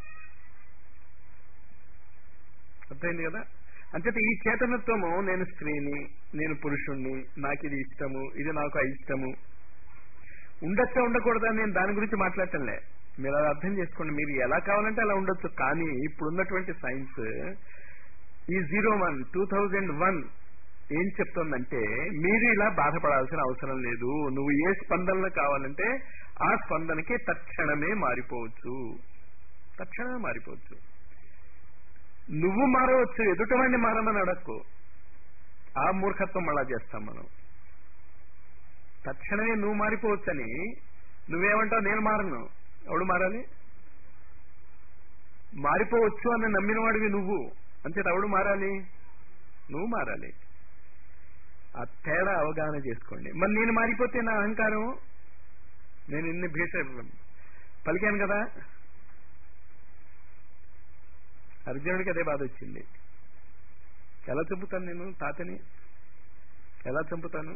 అర్థమైంది కదా. అంచేత ఈ చేతనత్వము, నేను స్త్రీని, నేను పురుషుణ్ణి, నాకు ఇది ఇష్టము, ఇది నాకు అయిష్టము, ఉండొచ్చా ఉండకూడదా, నేను దాని గురించి మాట్లాడటంలే. మీరు అది అర్థం చేసుకోండి. మీరు ఎలా కావాలంటే అలా ఉండొచ్చు. కానీ ఇప్పుడున్నటువంటి సైన్స్ ఈ 2001 ఏం చెప్తోందంటే, మీరు ఇలా బాధపడాల్సిన అవసరం లేదు. నువ్వు ఏ స్పందనలు కావాలంటే ఆ స్పందనకి తక్షణమే మారిపోవచ్చు. తక్షణమే మారిపోవచ్చు. నువ్వు మారవచ్చు, ఎదుటవాడిని మారమని అడక్కు. ఆ మూర్ఖత్వం అలా చేస్తాం మనం. తక్షణమే నువ్వు మారిపోవచ్చని నువ్వేమంటావు? నేను మారను. ఎవడు మారాలి? మారిపోవచ్చు అని నమ్మినవాడివి నువ్వు. అంతే, ఎవడు మారాలి? నువ్వు మారాలి. ఆ తేడా అవగాహన చేసుకోండి. మరి నేను మారిపోతే నా అహంకారం, నేను ఇన్ని భీష పలికాను కదా, అర్జునుడికి అదే బాధ వచ్చింది. ఎలా చంపుతాను నేను తాతని? ఎలా చంపుతాను?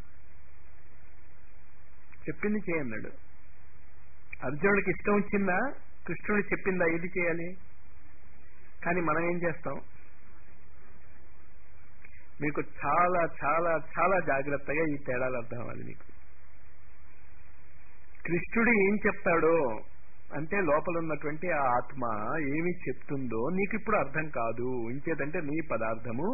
చెప్పింది చేయన్నాడు. అర్జునుడికి ఇష్టం వచ్చిందా? కృష్ణుడు చెప్పిందా ఏది చేయాలి? కానీ మనం ఏం చేస్తాం? మీకు చాలా చాలా చాలా జాగ్రత్తగా ఈ తేడాలు అర్థం అవ్వాలి. మీకు కృష్ణుడు ఏం చెప్తాడో అంటే లోపల ఉన్నటువంటి ఆ ఆత్మ ఏమి చెప్తుందో నీకు ఇప్పుడు అర్థం కాదు. ఇంకేదంటే నీ పదార్థము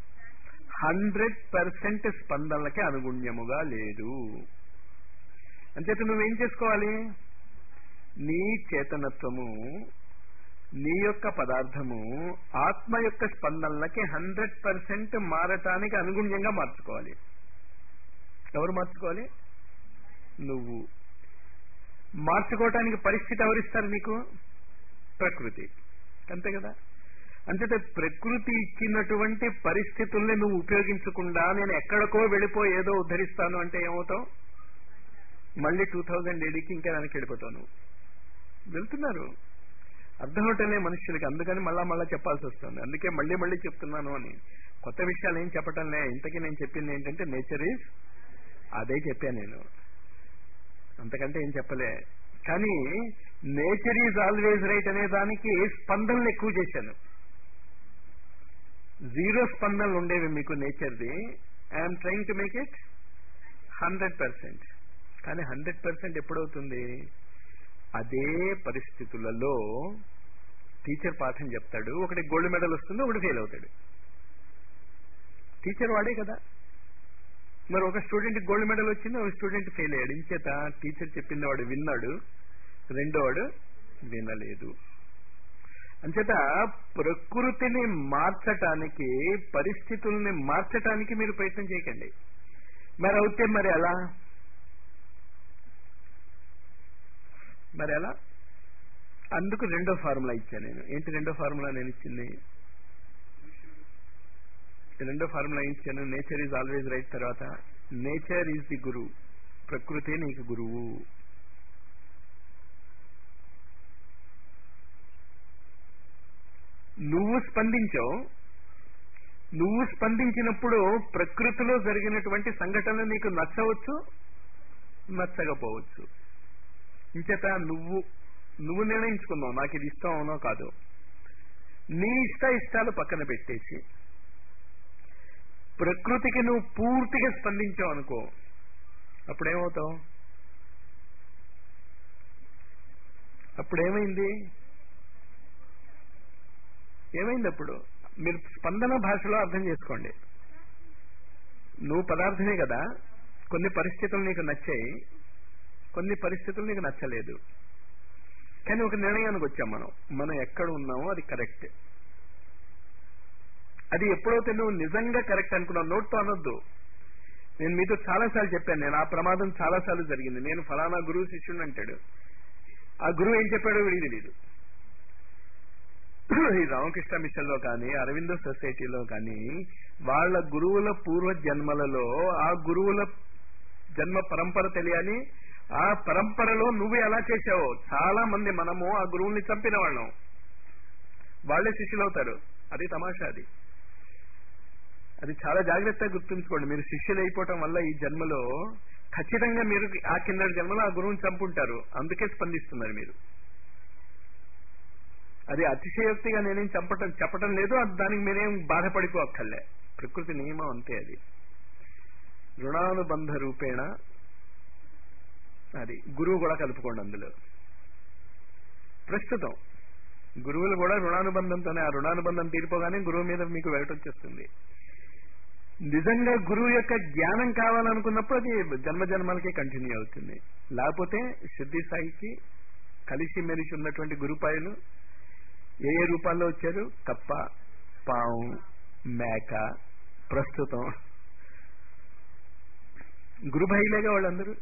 100% స్పందనలకి అనుగుణ్యముగా లేదు. అంచేత నువ్వేం చేసుకోవాలి? నీ చేతనత్వము, నీ యొక్క పదార్థము ఆత్మ యొక్క స్పందనలకి 100% మారటానికి అనుగుణ్యంగా మార్చుకోవాలి. ఎవరు మార్చుకోవాలి? నువ్వు. మార్చుకోవటానికి పరిస్థితి ఎవరిస్తారు నీకు? ప్రకృతి. అంతే కదా? అంచేత ప్రకృతి ఇచ్చినటువంటి పరిస్థితుల్ని నువ్వు ఉపయోగించకుండా నేను ఎక్కడికో వెళ్ళిపోయి ఏదో ఉద్ధరిస్తాను అంటే ఏమవుతావు? మళ్ళీ 2000 ADకి ఇంకా వెనక్కి వెళ్ళిపోతావు. వెళ్తున్నారు అర్థమవుతలే మనుషులకి. అందుకని మళ్ళా చెప్పాల్సి వస్తుంది. అందుకే మళ్ళీ చెప్తున్నాను అని. కొత్త విషయాలు ఏం చెప్పటంలే. ఇంతకీ నేను చెప్పింది ఏంటంటే నేచర్ ఈజ్, అదే చెప్పాను నేను, అంతకంటే ఏం చెప్పలే. కానీ నేచర్ ఈజ్ ఆల్వేజ్ రైట్ అనే దానికి స్పందనలు ఎక్కువ చేశాను. 0 స్పందనలు ఉండేవి మీకు నేచర్ది. I'm trying to make it 100%. కానీ 100% ఎప్పుడవుతుంది? అదే పరిస్థితులలో టీచర్ పాఠం చెప్తాడు, ఒకటి గోల్డ్ మెడల్ వస్తుంది, ఒకటి ఫెయిల్ అవుతాడు. టీచర్ వాడే కదా. మరి ఒక స్టూడెంట్ గోల్డ్ మెడల్ వచ్చింది, ఒక స్టూడెంట్ ఫెయిల్ అయ్యాడు. ఇంచేత టీచర్ చెప్పింది వాడు విన్నాడు, రెండోవాడు వినలేదు. అంచేత ప్రకృతిని మార్చటానికి, పరిస్థితుల్ని మార్చటానికి మీరు ప్రయత్నం చేయకండి. మరి అవుతే మరి ఎలా? అందుకు రెండో ఫార్ములా ఇచ్చాను నేను. ఏంటి రెండో ఫార్ములా నేను ఇచ్చింది? రెండో ఫార్ములా ఇచ్చాను. Nature is always right. తర్వాత నేచర్ ఈజ్ ది గురు, ప్రకృతి నీకు గురువు. నువ్వు స్పందించావు. నువ్వు స్పందించినప్పుడు ప్రకృతిలో జరిగినటువంటి సంఘటనలు నీకు నచ్చవచ్చు, నచ్చకపోవచ్చు. ఇంచేత నువ్వు నిర్ణయించుకున్నావు నాకు ఇది ఇష్టం అవునో కాదు. నీ ఇష్టాలు పక్కన పెట్టేసి ప్రకృతికి నువ్వు పూర్తిగా స్పందించావు అనుకో, అప్పుడేమవుతావు? అప్పుడేమైంది? అప్పుడు మీరు స్పందన భాషలో అర్థం చేసుకోండి. నువ్వు పదార్థమే కదా. కొన్ని పరిస్థితులు నీకు నచ్చాయి, కొన్ని పరిస్థితులు నీకు నచ్చలేదు. కానీ ఒక నిర్ణయానికి వచ్చాం. మనం ఎక్కడ ఉన్నామో అది కరెక్ట్. అది ఎప్పుడైతే నువ్వు నిజంగా కరెక్ట్ అనుకున్నావు, నోట్తో అనొద్దు. నేను మీతో చాలాసార్లు చెప్పాను, నేను ఆ ప్రమాదం చాలాసార్లు జరిగింది. నేను ఫలానా గురువు శిష్యుడు అంటాడు, ఆ గురువు ఏం చెప్పాడో వీడికి తెలియదు. ఈ రామకృష్ణ మిషన్ లో కానీ, అరవిందో సొసైటీలో కానీ, వాళ్ళ గురువుల పూర్వ జన్మలలో ఆ గురువుల జన్మ పరంపర తెలియాలి. ఆ పరంపరలో నువ్వు ఎలా చేశావో. చాలా మంది మనము ఆ గురువుల్ని చంపిన వాళ్ళం, వాళ్లే శిష్యులు అవుతారు. అది తమాషా. అది చాలా జాగ్రత్తగా గుర్తుంచుకోండి. మీరు శిష్యులు అయిపోవటం వల్ల ఈ జన్మలో ఖచ్చితంగా మీరు ఆ కింద జన్మలో ఆ గురువుని చంపుంటారు. అందుకే స్పందిస్తున్నారు మీరు. అది అతిశయోక్తిగా నేనేం చెప్పటం లేదు. దానికి మీరేం బాధపడిపోక్కర్లే. ప్రకృతి నియమం అంతే. అది రుణానుబంధ రూపేణ. అది గురువు కూడా కలుపుకోండి అందులో. ప్రస్తుతం గురువులు కూడా రుణానుబంధంతోనే, ఆ రుణానుబంధం తీరిపోగానే గురువు మీద మీకు వెగటొచ్చేస్తుంది. నిజంగా గురువు యొక్క జ్ఞానం కావాలనుకున్నప్పుడు అది జన్మలకి కంటిన్యూ అవుతుంది. లేకపోతే సిద్ధి సాయికి కలిసి మెలిసి ఉన్నటువంటి గురుపాయలు ఏ రూపాల్లో వచ్చారు? కప్ప, పాము, మేక. ప్రస్తుతం గురుభైలేగా వాళ్ళందరూ.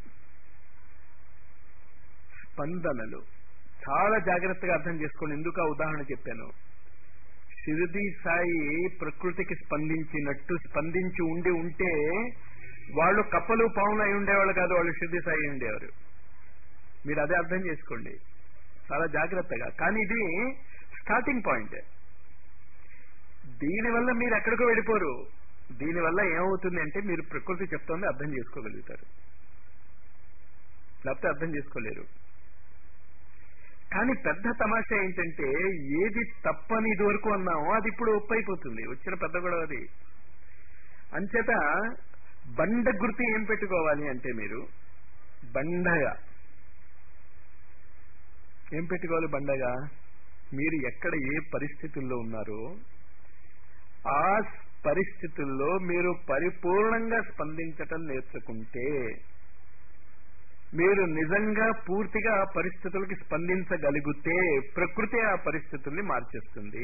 స్పందనలు చాలా జాగ్రత్తగా అర్థం చేసుకోండి. ఎందుకు ఆ ఉదాహరణ చెప్పాను? షిరిడి సాయి ప్రకృతికి స్పందించి ఉంటే వాళ్ళు కప్పలు పాములు అయి ఉండేవాళ్ళు కాదు, వాళ్ళు షిరిడి సాయి ఉండేవారు. మీరు అదే అర్థం చేసుకోండి చాలా జాగ్రత్తగా. కానీ ఇది స్టార్టింగ్ పాయింట్. దీనివల్ల మీరు ఎక్కడికో వెళ్ళిపోరు. దీనివల్ల ఏమవుతుంది అంటే మీరు ప్రకృతి చెప్తోంది అర్థం చేసుకోగలుగుతారు, లేకపోతే అర్థం చేసుకోలేరు. కానీ పెద్ద తమాషా ఏంటంటే ఏది తప్పని ఇదివరకు అన్నామో అది ఇప్పుడు ఒప్పు అయిపోతుంది. వచ్చిన పెద్ద గొడవ అది. అంచేత బండ గుర్తు ఏం పెట్టుకోవాలి అంటే మీరు బండగా ఏం పెట్టుకోవాలి? బండగా మీరు ఎక్కడ ఏ పరిస్థితుల్లో ఉన్నారో ఆ పరిస్థితుల్లో మీరు పరిపూర్ణంగా స్పందించటం నేర్చుకుంటే, మీరు నిజంగా పూర్తిగా ఆ పరిస్థితులకి స్పందించగలిగితే ప్రకృతి ఆ పరిస్థితుల్ని మార్చేస్తుంది.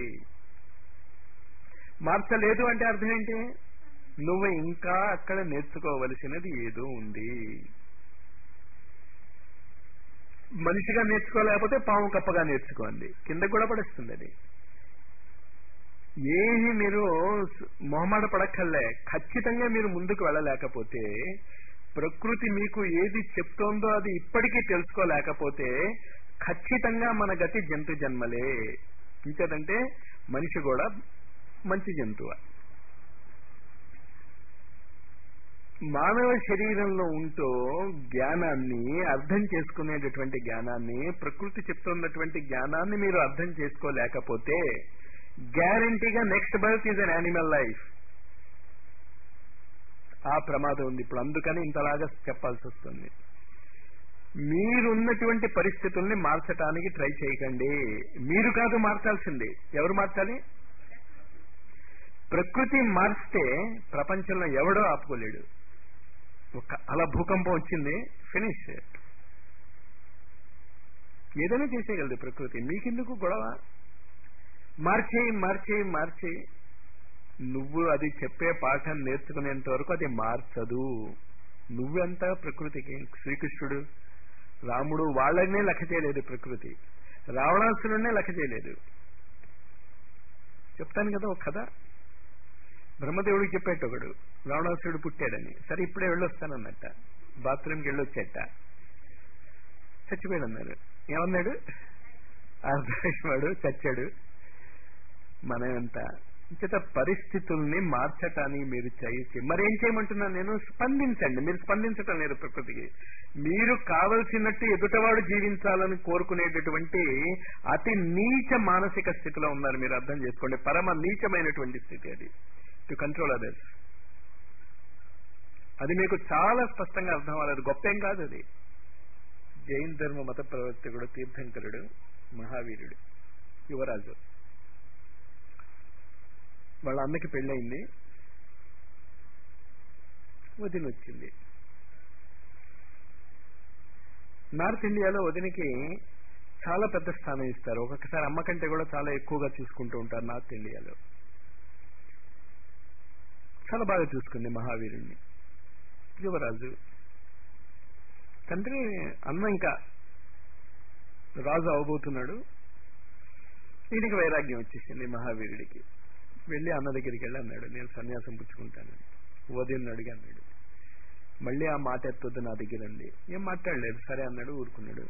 మార్చలేదు అంటే అర్థం ఏంటి? నువ్వు ఇంకా అక్కడ నేర్చుకోవలసినది ఏదో ఉంది. మనిషిగా నేర్చుకోలేకపోతే పాము కప్పగా నేర్చుకోండి, కింద కూడా పడేస్తుంది అది. ఏమి మీరు మొహమాట పడక్కర్లే. ఖచ్చితంగా మీరు ముందుకు వెళ్ళలేకపోతే, ప్రకృతి మీకు ఏది చెప్తోందో అది ఇప్పటికీ తెలుసుకోలేకపోతే ఖచ్చితంగా మన గతి జంతు జన్మలే. ఇంకేదంటే మనిషి కూడా మంచి జంతువు. మానవ శరీరంలో ఉంటూ జ్ఞానాన్ని అర్థం చేసుకునేటటువంటి జ్ఞానాన్ని, ప్రకృతి చెప్తున్నటువంటి జ్ఞానాన్ని మీరు అర్థం చేసుకోలేకపోతే గ్యారంటీగా next birth is an animal life. ఆ ప్రమాదం ఉంది ఇప్పుడు. అందుకని ఇంతలాగా చెప్పాల్సి వస్తుంది. మీరున్నటువంటి పరిస్థితుల్ని మార్చడానికి ట్రై చేయకండి. మీరు కాదు మార్చాల్సింది. ఎవరు మార్చాలి? ప్రకృతి మార్చితే ప్రపంచంలో ఎవడో ఆపుకోలేడు. అలా భూకంపం వచ్చింది, ఫినిష్. ఏదైనా చేసేయగలదు ప్రకృతి. మీకెందుకు గొడవ? మార్చేయి మార్చేయి మార్చేయి. నువ్వు అది చెప్పే పాఠం నేర్చుకునేంత వరకు అది మార్చదు. నువ్వెంత ప్రకృతికి? శ్రీకృష్ణుడు, రాముడు వాళ్ళనే లెక్క చేయలేదు ప్రకృతి. రావణాసురుడినే లెక్క చేయలేదు. చెప్తాను కదా ఒక కథ. బ్రహ్మదేవుడికి చెప్పేట ఒకడు రావణాసురుడు పుట్టాడని. సరే ఇప్పుడే వెళ్ళొస్తానన్నట్ట. బాత్రూమ్కి వెళ్ళొచ్చేట. చచ్చిపోయాడు అన్నారు. ఏమన్నాడు? అర్థవాడు చచ్చాడు. మనం ఎంత చేత పరిస్థితుల్ని మార్చటానికి మీరు చేసి మరేం చేయమంటున్నాను నేను? స్పందించండి. మీరు స్పందించటం లేదు ప్రకృతికి. మీరు కావలసినట్టు ఎదుటవాడు జీవించాలని కోరుకునేటటువంటి అతి నీచ మానసిక స్థితిలో ఉన్నారు. మీరు అర్థం చేసుకోండి. పరమ నీచమైనటువంటి స్థితి అది. To control others. అది మీకు చాలా స్పష్టంగా అర్థం అవ్వలేదు. గొప్ప ఏం కాదు అది. జైన్ ధర్మ మత ప్రవర్తకుడు తీర్థంకరుడు, మహావీరుడు, యువరాజు. వాళ్ళ అన్నకి పెళ్ళయింది, వదిన వచ్చింది. నార్త్ ఇండియాలో వదినకి చాలా పెద్ద స్థానం ఇస్తారు. ఒక్కొక్కసారి అమ్మ కంటే కూడా చాలా ఎక్కువగా చూసుకుంటూ ఉంటారు నార్త్ ఇండియాలో. చాలా బాగా చూసుకుంది మహావీరుణ్ణి. యువరాజు తండ్రి అన్న ఇంకా రాజు అవబోతున్నాడు. వీడికి వైరాగ్యం వచ్చేసింది మహావీరుడికి. వెళ్ళి అన్న దగ్గరికి వెళ్ళి అన్నాడు, నేను సన్యాసం పుచ్చుకుంటానని. వదిన అడిగి అన్నాడు. మళ్ళీ ఆ మాట ఎత్తొద్దు నా దగ్గర అంది. ఏం మాట్లాడలేదు. సరే అన్నాడు, ఊరుకున్నాడు.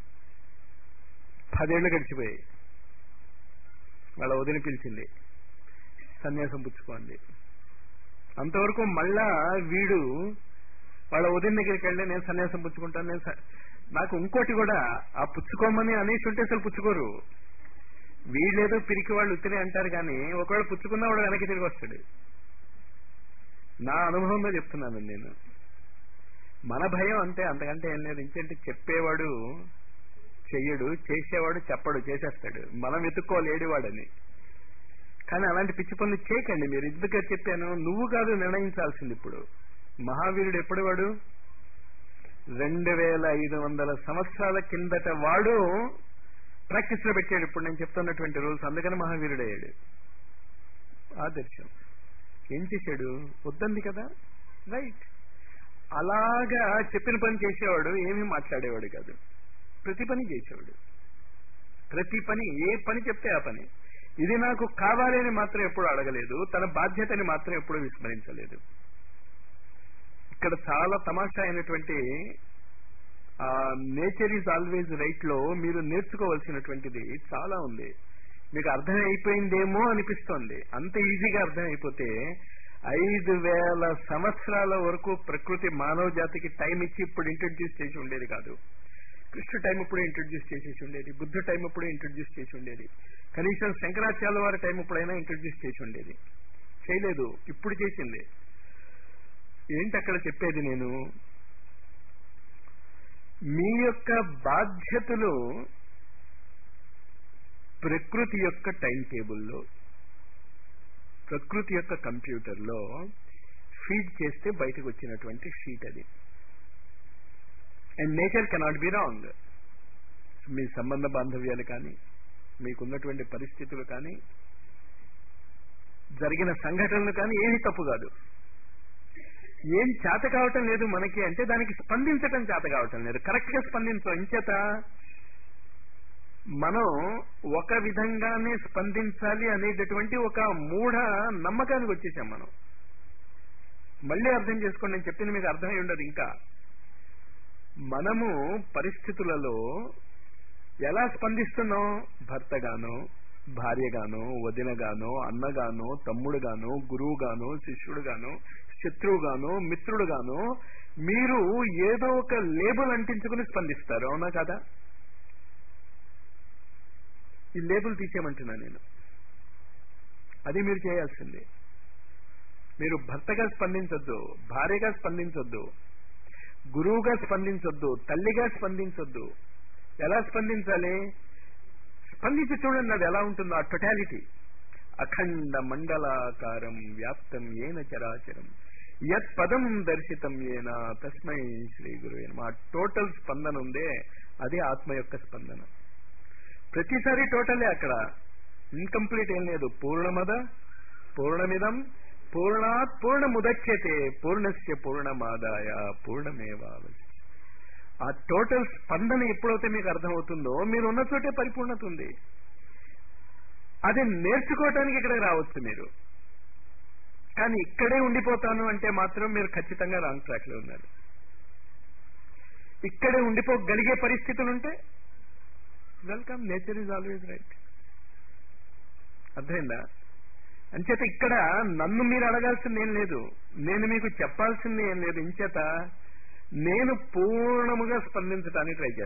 10 ఏళ్ళు గడిచిపోయాయి. వాళ్ళ వదిన పిలిచింది, సన్యాసం పుచ్చుకోండి. అంతవరకు మళ్ళా వీడు వాళ్ళ వదిన దగ్గరికి వెళ్ళి నేను సన్యాసం పుచ్చుకుంటాను. నాకు ఇంకోటి కూడా, ఆ పుచ్చుకోమని అనేసి ఉంటే అసలు పుచ్చుకోరు. వీళ్ళేదో పిరికి వాళ్ళు ఉత్తినే అంటారు కానీ ఒకవేళ పుచ్చుకున్నా వాడు వెనక్కి తిరిగి వస్తాడు. నా అనుభవంలో చెప్తున్నాను నేను. మన భయం అంతే, అంతకంటే ఏం లేదు. ఇంకేంటి, చెప్పేవాడు చెయ్యడు, చేసేవాడు చెప్పడు, చేసేస్తాడు. మనం వెతుక్కోలేడు వాడని. కానీ అలాంటి పిచ్చి పనులు చేయకండి. మీరు ఎందుకు చెప్పాను? నువ్వు కాదు నిర్ణయించాల్సింది. ఇప్పుడు మహావీరుడు ఎప్పుడు వాడు 2500 సంవత్సరాల కిందట వాడు ప్రాక్టీస్ లో పెట్టాడు ఇప్పుడు నేను చెప్తున్నటువంటి రూల్స్. అందుకని మహావీరుడు అయ్యాడు. ఆదర్శం. ఏం చేశాడు? వద్దంది కదా, రైట్. అలాగా చెప్పిన పని చేసేవాడు, ఏమీ మాట్లాడేవాడు కాదు. ప్రతి పని చేసేవాడు. ప్రతి పని, ఏ పని చెప్తే ఆ పని. ఇది నాకు కావాలి అని మాత్రం ఎప్పుడు అడగలేదు. తన బాధ్యతని మాత్రం ఎప్పుడు విస్మరించలేదు. ఇక్కడ చాలా తమాషా అయినటువంటి నేచర్ ఈజ్ ఆల్వేజ్ రైట్ లో మీరు నేర్చుకోవాల్సినటువంటిది చాలా ఉంది. మీకు అర్థం అయిపోయిందేమో అనిపిస్తోంది. అంత ఈజీగా అర్థం అయిపోతే 5,000 సంవత్సరాల వరకు ప్రకృతి మానవ జాతికి టైం ఇచ్చి ఇప్పుడు ఇంట్రడ్యూస్ చేసి ఉండేది కాదు. కృష్ణ టైం అప్పుడే ఇంట్రడ్యూస్ చేసేసి ఉండేది, బుద్ధ టైం అప్పుడే ఇంట్రడ్యూస్ చేసి ఉండేది, కనీసం శంకరాచార్య వారి టైం అప్పుడైనా ఇంట్రడ్యూస్ చేసి ఉండేది. చేయలేదు, ఇప్పుడు చేసింది. ఏంటి అక్కడ చెప్పేది నేను? మీ యొక్క బాధ్యతలు ప్రకృతి యొక్క టైం టేబుల్లో, ప్రకృతి యొక్క కంప్యూటర్లో ఫీడ్ చేస్తే బయటకు వచ్చినటువంటి షీట్ అది. And nature cannot be wrong. మీ సంబంధ బాంధవ్యాలు కానీ, మీకున్నటువంటి పరిస్థితులు కానీ, జరిగిన సంఘటనలు కానీ ఏమీ తప్పు కాదు. ఏం చేత కావటం లేదు మనకి అంటే దానికి స్పందించటం చేత కావటం లేదు, కరెక్ట్ గా స్పందించం. ఇంచేత మనం ఒక విధంగానే స్పందించాలి అనేటటువంటి ఒక మూఢ నమ్మకానికి వచ్చేసాం మనం. మళ్ళీ అర్థం చేసుకోండి, నేను చెప్పింది మీకు అర్థమై ఉండదు ఇంకా. మనము పరిస్థితులలో ఎలా స్పందిస్తున్నాం? భర్తగానో, భార్యగానో, వదినగానో, అన్నగానో, తమ్ముడుగానో, గురువుగానో, శిష్యుడుగానో, శత్రువుగానో, మిత్రుడుగానో మీరు ఏదో ఒక లేబుల్ అంటించుకుని స్పందిస్తారు. అవునా కదా? ఈ లేబుల్ తీసేయమంటున్నా నేను. అది మీరు చేయాల్సిందే. మీరు భర్తగా స్పందించొద్దు, భార్యగా స్పందించొద్దు, గురువుగా స్పందించొద్దు, తల్లిగా స్పందించొద్దు. ఎలా స్పందించాలి? స్పందించి చూడండి అది ఎలా ఉంటుందో. ఆ టోటాలిటీ. అఖండ మండలాకారం వ్యాప్తం ఏన చరాచరం యత్ పదం దర్శితం ఏన తస్మై శ్రీ గురువే నమః. ఆ టోటల్ స్పందన ఉందే అది ఆత్మ యొక్క స్పందన. ప్రతిసారి టోటలే, అక్కడ ఇన్కంప్లీట్ ఏం లేదు. పూర్ణమద పూర్ణమిదం పూర్ణాత్ పూర్ణముదచ్యతే పూర్ణస్య పూర్ణమాదాయ పూర్ణమేవావశిష్యతే. ఆ టోటల్ స్పందన ఎప్పుడైతే మీకు అర్థమవుతుందో మీరు ఉన్న చోటే పరిపూర్ణత ఉంది. అది నేర్చుకోవటానికి ఇక్కడికి రావచ్చు మీరు. కానీ ఇక్కడే ఉండిపోతాను అంటే మాత్రం మీరు ఖచ్చితంగా రాంగ్ ట్రాక్ లో ఉన్నారు. ఇక్కడే ఉండిపోగలిగే పరిస్థితులుంటే welcome, nature is always right. అర్థమైందా? అంచేత ఇక్కడ నన్ను మీరు అడగాల్సింది ఏం లేదు, నేను మీకు చెప్పాల్సింది ఏం లేదు. ఇంచేత నేను పూర్ణముగా స్పందించడానికి ట్రై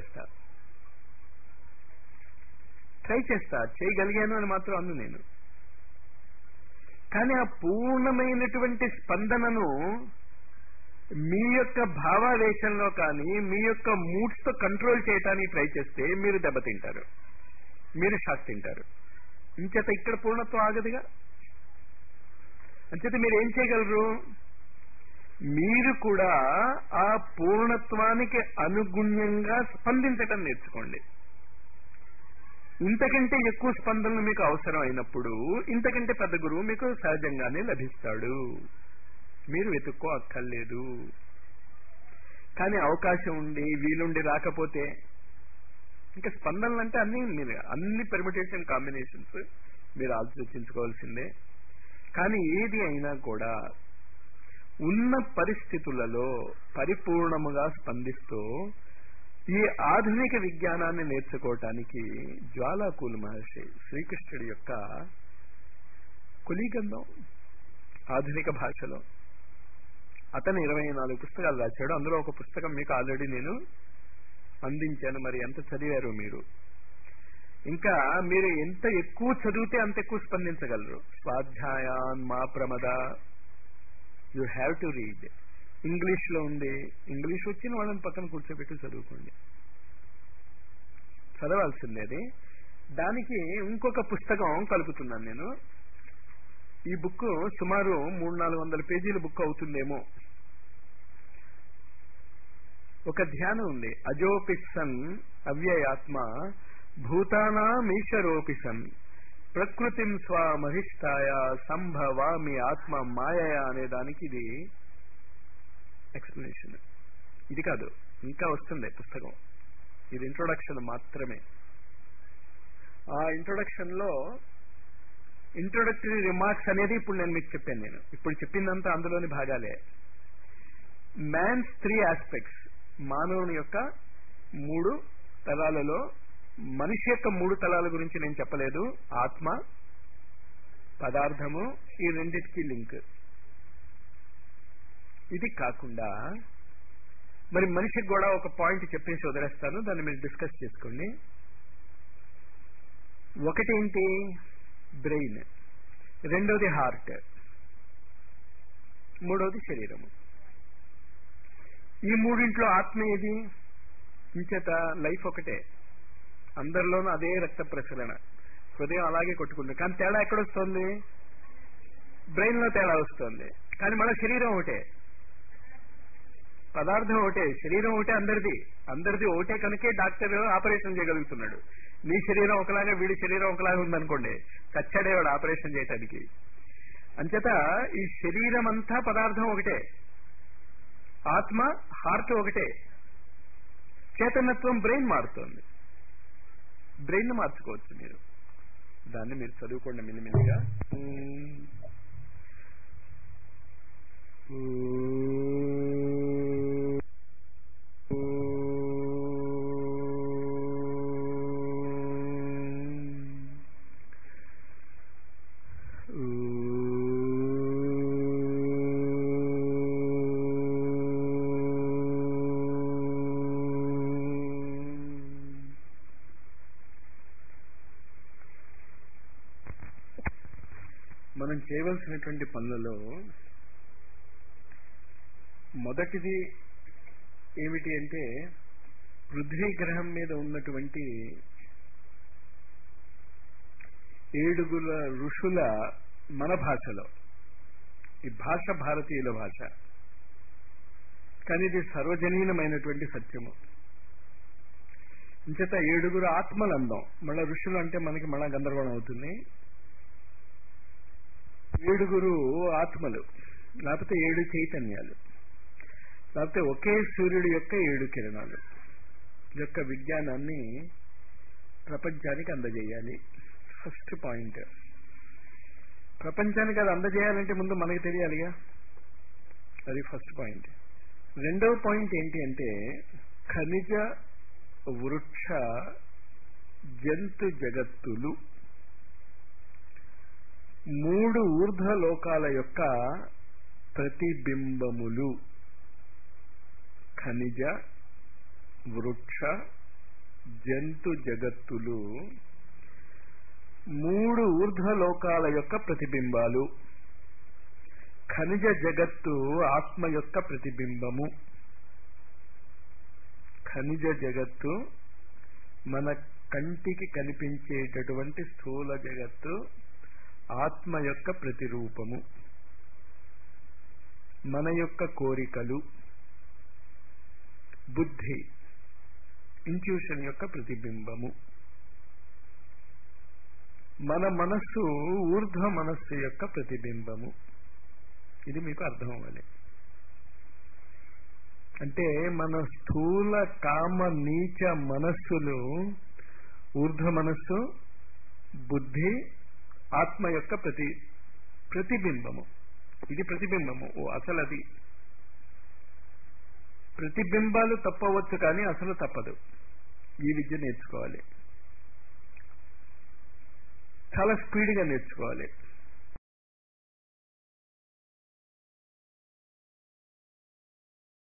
చేస్తా, చేయగలిగాను అని మాత్రం అన్ను నేను. కానీ ఆ పూర్ణమైనటువంటి స్పందనను మీ యొక్క భావావేశంలో కానీ మీ యొక్క మూడ్స్ తో కంట్రోల్ చేయడానికి ట్రై చేస్తే మీరు దెబ్బతింటారు, మీరు షాక్ తింటారు. ఇంచేత ఇక్కడ పూర్ణత్వం ఆగదుగా. అంచేత మీరు ఏం చేయగలరు? మీరు కూడా ఆ పూర్ణత్వానికి అనుగుణ్యంగా స్పందించటం నేర్చుకోండి. ఇంతకంటే ఎక్కువ స్పందనలు మీకు అవసరం అయినప్పుడు ఇంతకంటే పెద్ద గురువు మీకు సహజంగానే లభిస్తాడు, మీరు వెతుక్కో అక్కర్లేదు. కానీ అవకాశం ఉండి వీలుండి రాకపోతే ఇంకా స్పందనలు అంటే అన్ని పెర్మిటేషన్ కాంబినేషన్స్ మీరు ఆలోచించుకోవాల్సిందే. కానీ ఏది అయినా కూడా ఉన్న పరిస్థితులలో పరిపూర్ణముగా స్పందిస్తూ ఈ ఆధునిక విజ్ఞానాన్ని నేర్చుకోవటానికి జ్వాలాకూల్ మహర్షి, శ్రీకృష్ణుడి యొక్క కులీగంధం ఆధునిక భాషలో, అతను 24 పుస్తకాలు రాశాడు. అందులో ఒక పుస్తకం మీకు ఆల్రెడీ నేను అందించాను. మరి ఎంత చదివారు మీరు? ఇంకా మీరు ఎంత ఎక్కువ చదివితే అంత ఎక్కువ స్పందించగలరు. స్వాధ్యాయాన్ మా ప్రమద, you have to read. English లో ఉంది, ఇంగ్లీష్ వచ్చిన వాళ్ళని పక్కన కూర్చోబెట్టి చదువుకోండి, చదవాల్సిందేది. దానికి ఇంకొక పుస్తకం కలుపుతున్నాను నేను. ఈ బుక్ సుమారు 300-400 పేజీల బుక్ అవుతుందేమో. ఒక ధ్యానం ఉంది, అజోపిసన్ అవ్యయాత్మ భూతానామీశ్వరోపిసన్ ప్రకృతిం స్వమహిష్టాయ సంభవామి ఆత్మ మాయయ అనే దానికి ఇది ఎక్స్ప్లెనేషన్. ఇది కాదు, ఇంకా వస్తుంది పుస్తకం. ఇది ఇంట్రొడక్షన్ మాత్రమే. ఆ ఇంట్రొడక్షన్ లో ఇంట్రొడక్టరీ రిమార్క్స్ అనేది ఇప్పుడు నేను మీకు చెప్పాను. నేను ఇప్పుడు చెప్పిందంతా అందులోని భాగాలే. మ్యాన్స్ 3 ఆస్పెక్ట్స్, మానవుని యొక్క 3 తరాలలో మనిషి యొక్క మూడు తలాల గురించి నేను చెప్పలేదు. ఆత్మ, పదార్థము, ఈ రెండిటికి లింక్. ఇది కాకుండా మరి మనిషికి కూడా ఒక పాయింట్ చెప్పేసి వదిలేస్తాను, దాన్ని మీరు డిస్కస్ చేసుకోండి. ఒకటేంటి? బ్రెయిన్, రెండోది హార్ట్, మూడోది శరీరము. ఈ మూడింట్లో ఆత్మ ఏది? ఇంచేత లైఫ్ ఒకటే, అందరిలోనూ అదే రక్త ప్రసరణ, హృదయం అలాగే కొట్టుకుంటుంది. కానీ తేడా ఎక్కడొస్తుంది? బ్రెయిన్ లో తేడా వస్తుంది. కానీ మన శరీరం ఒకటే, పదార్థం ఒకటే, శరీరం ఒకటే, అందరిది ఒకటే. కనుకే డాక్టర్ ఆపరేషన్ చేయగలుగుతున్నాడు. నీ శరీరం ఒకలాగా, వీడి శరీరం ఒకలాగా ఉందనుకోండి, చచ్చాడేవాడు ఆపరేషన్ చేయటానికి. అంచేత ఈ శరీరం అంతా పదార్థం ఒకటే, ఆత్మ హార్ట్ ఒకటే. చేతనత్వం బ్రెయిన్ మారుతోంది. బ్రెయిన్ మార్చుకోవచ్చు మీరు, దాన్ని మీరు చదువుకోండి మెల్లిమెల్లిగా. మనం చేయవలసినటువంటి పనులలో మొదటిది ఏమిటి అంటే, పృథ్వీ గ్రహం మీద ఉన్నటువంటి 7 ఋషుల మన భాషలో, ఈ భాష భారతీయుల భాష, కానీ ఇది సర్వజనీనమైనటువంటి సత్యము. ఇంచేత 7 ఆత్మలు అందాం. మళ్ళా ఋషులు అంటే మనకి మళ్ళా గందరగోళం అవుతుంది. 7 ఆత్మలు, లేకపోతే 7 చైతన్యాలు, లేకపోతే ఒకే సూర్యుడి యొక్క 7 కిరణాలు యొక్క విజ్ఞానాన్ని ప్రపంచానికి అందజేయాలి. First point. ప్రపంచానికి అది అందజేయాలంటే ముందు మనకి తెలియాలిగా, అది ఫస్ట్ పాయింట్. రెండవ పాయింట్ ఏంటి అంటే, ఖనిజ, వృక్ష, జంతు జగత్తులు 3 ఊర్ధ్వలోకాల యొక్క ప్రతిబింబములు. ఖనిజ, వృక్ష, జంతు జగత్తులు 3 ఊర్ధ్వలోకాల యొక్క ప్రతిబింబాలు. ఖనిజ జగత్తు ఆత్మ యొక్క ప్రతిబింబము. ఖనిజ జగత్తు మన కంటికి కనిపించేటటువంటి స్థూల జగత్తు ఆత్మ యొక్క ప్రతిరూపము. మన యొక్క కోరికలు, బుద్ధి, ఇంట్యూషన్ యొక్క ప్రతిబింబము. మన మనస్సు ఊర్ధ్వ మనస్సు యొక్క ప్రతిబింబము. ఇది మీకు అర్థం అవ్వాలి. అంటే మన స్థూల కామ నీచ మనస్సులు ఊర్ధ్వ మనస్సు, బుద్ధి, ఆత్మ యొక్క ప్రతిబింబము. ఇది ప్రతిబింబము. అసలు అది ప్రతిబింబాలు తప్పవచ్చు, కానీ అసలు తప్పదు. ఈ విద్య నేర్చుకోవాలి, చాలా స్పీడ్గా నేర్చుకోవాలి.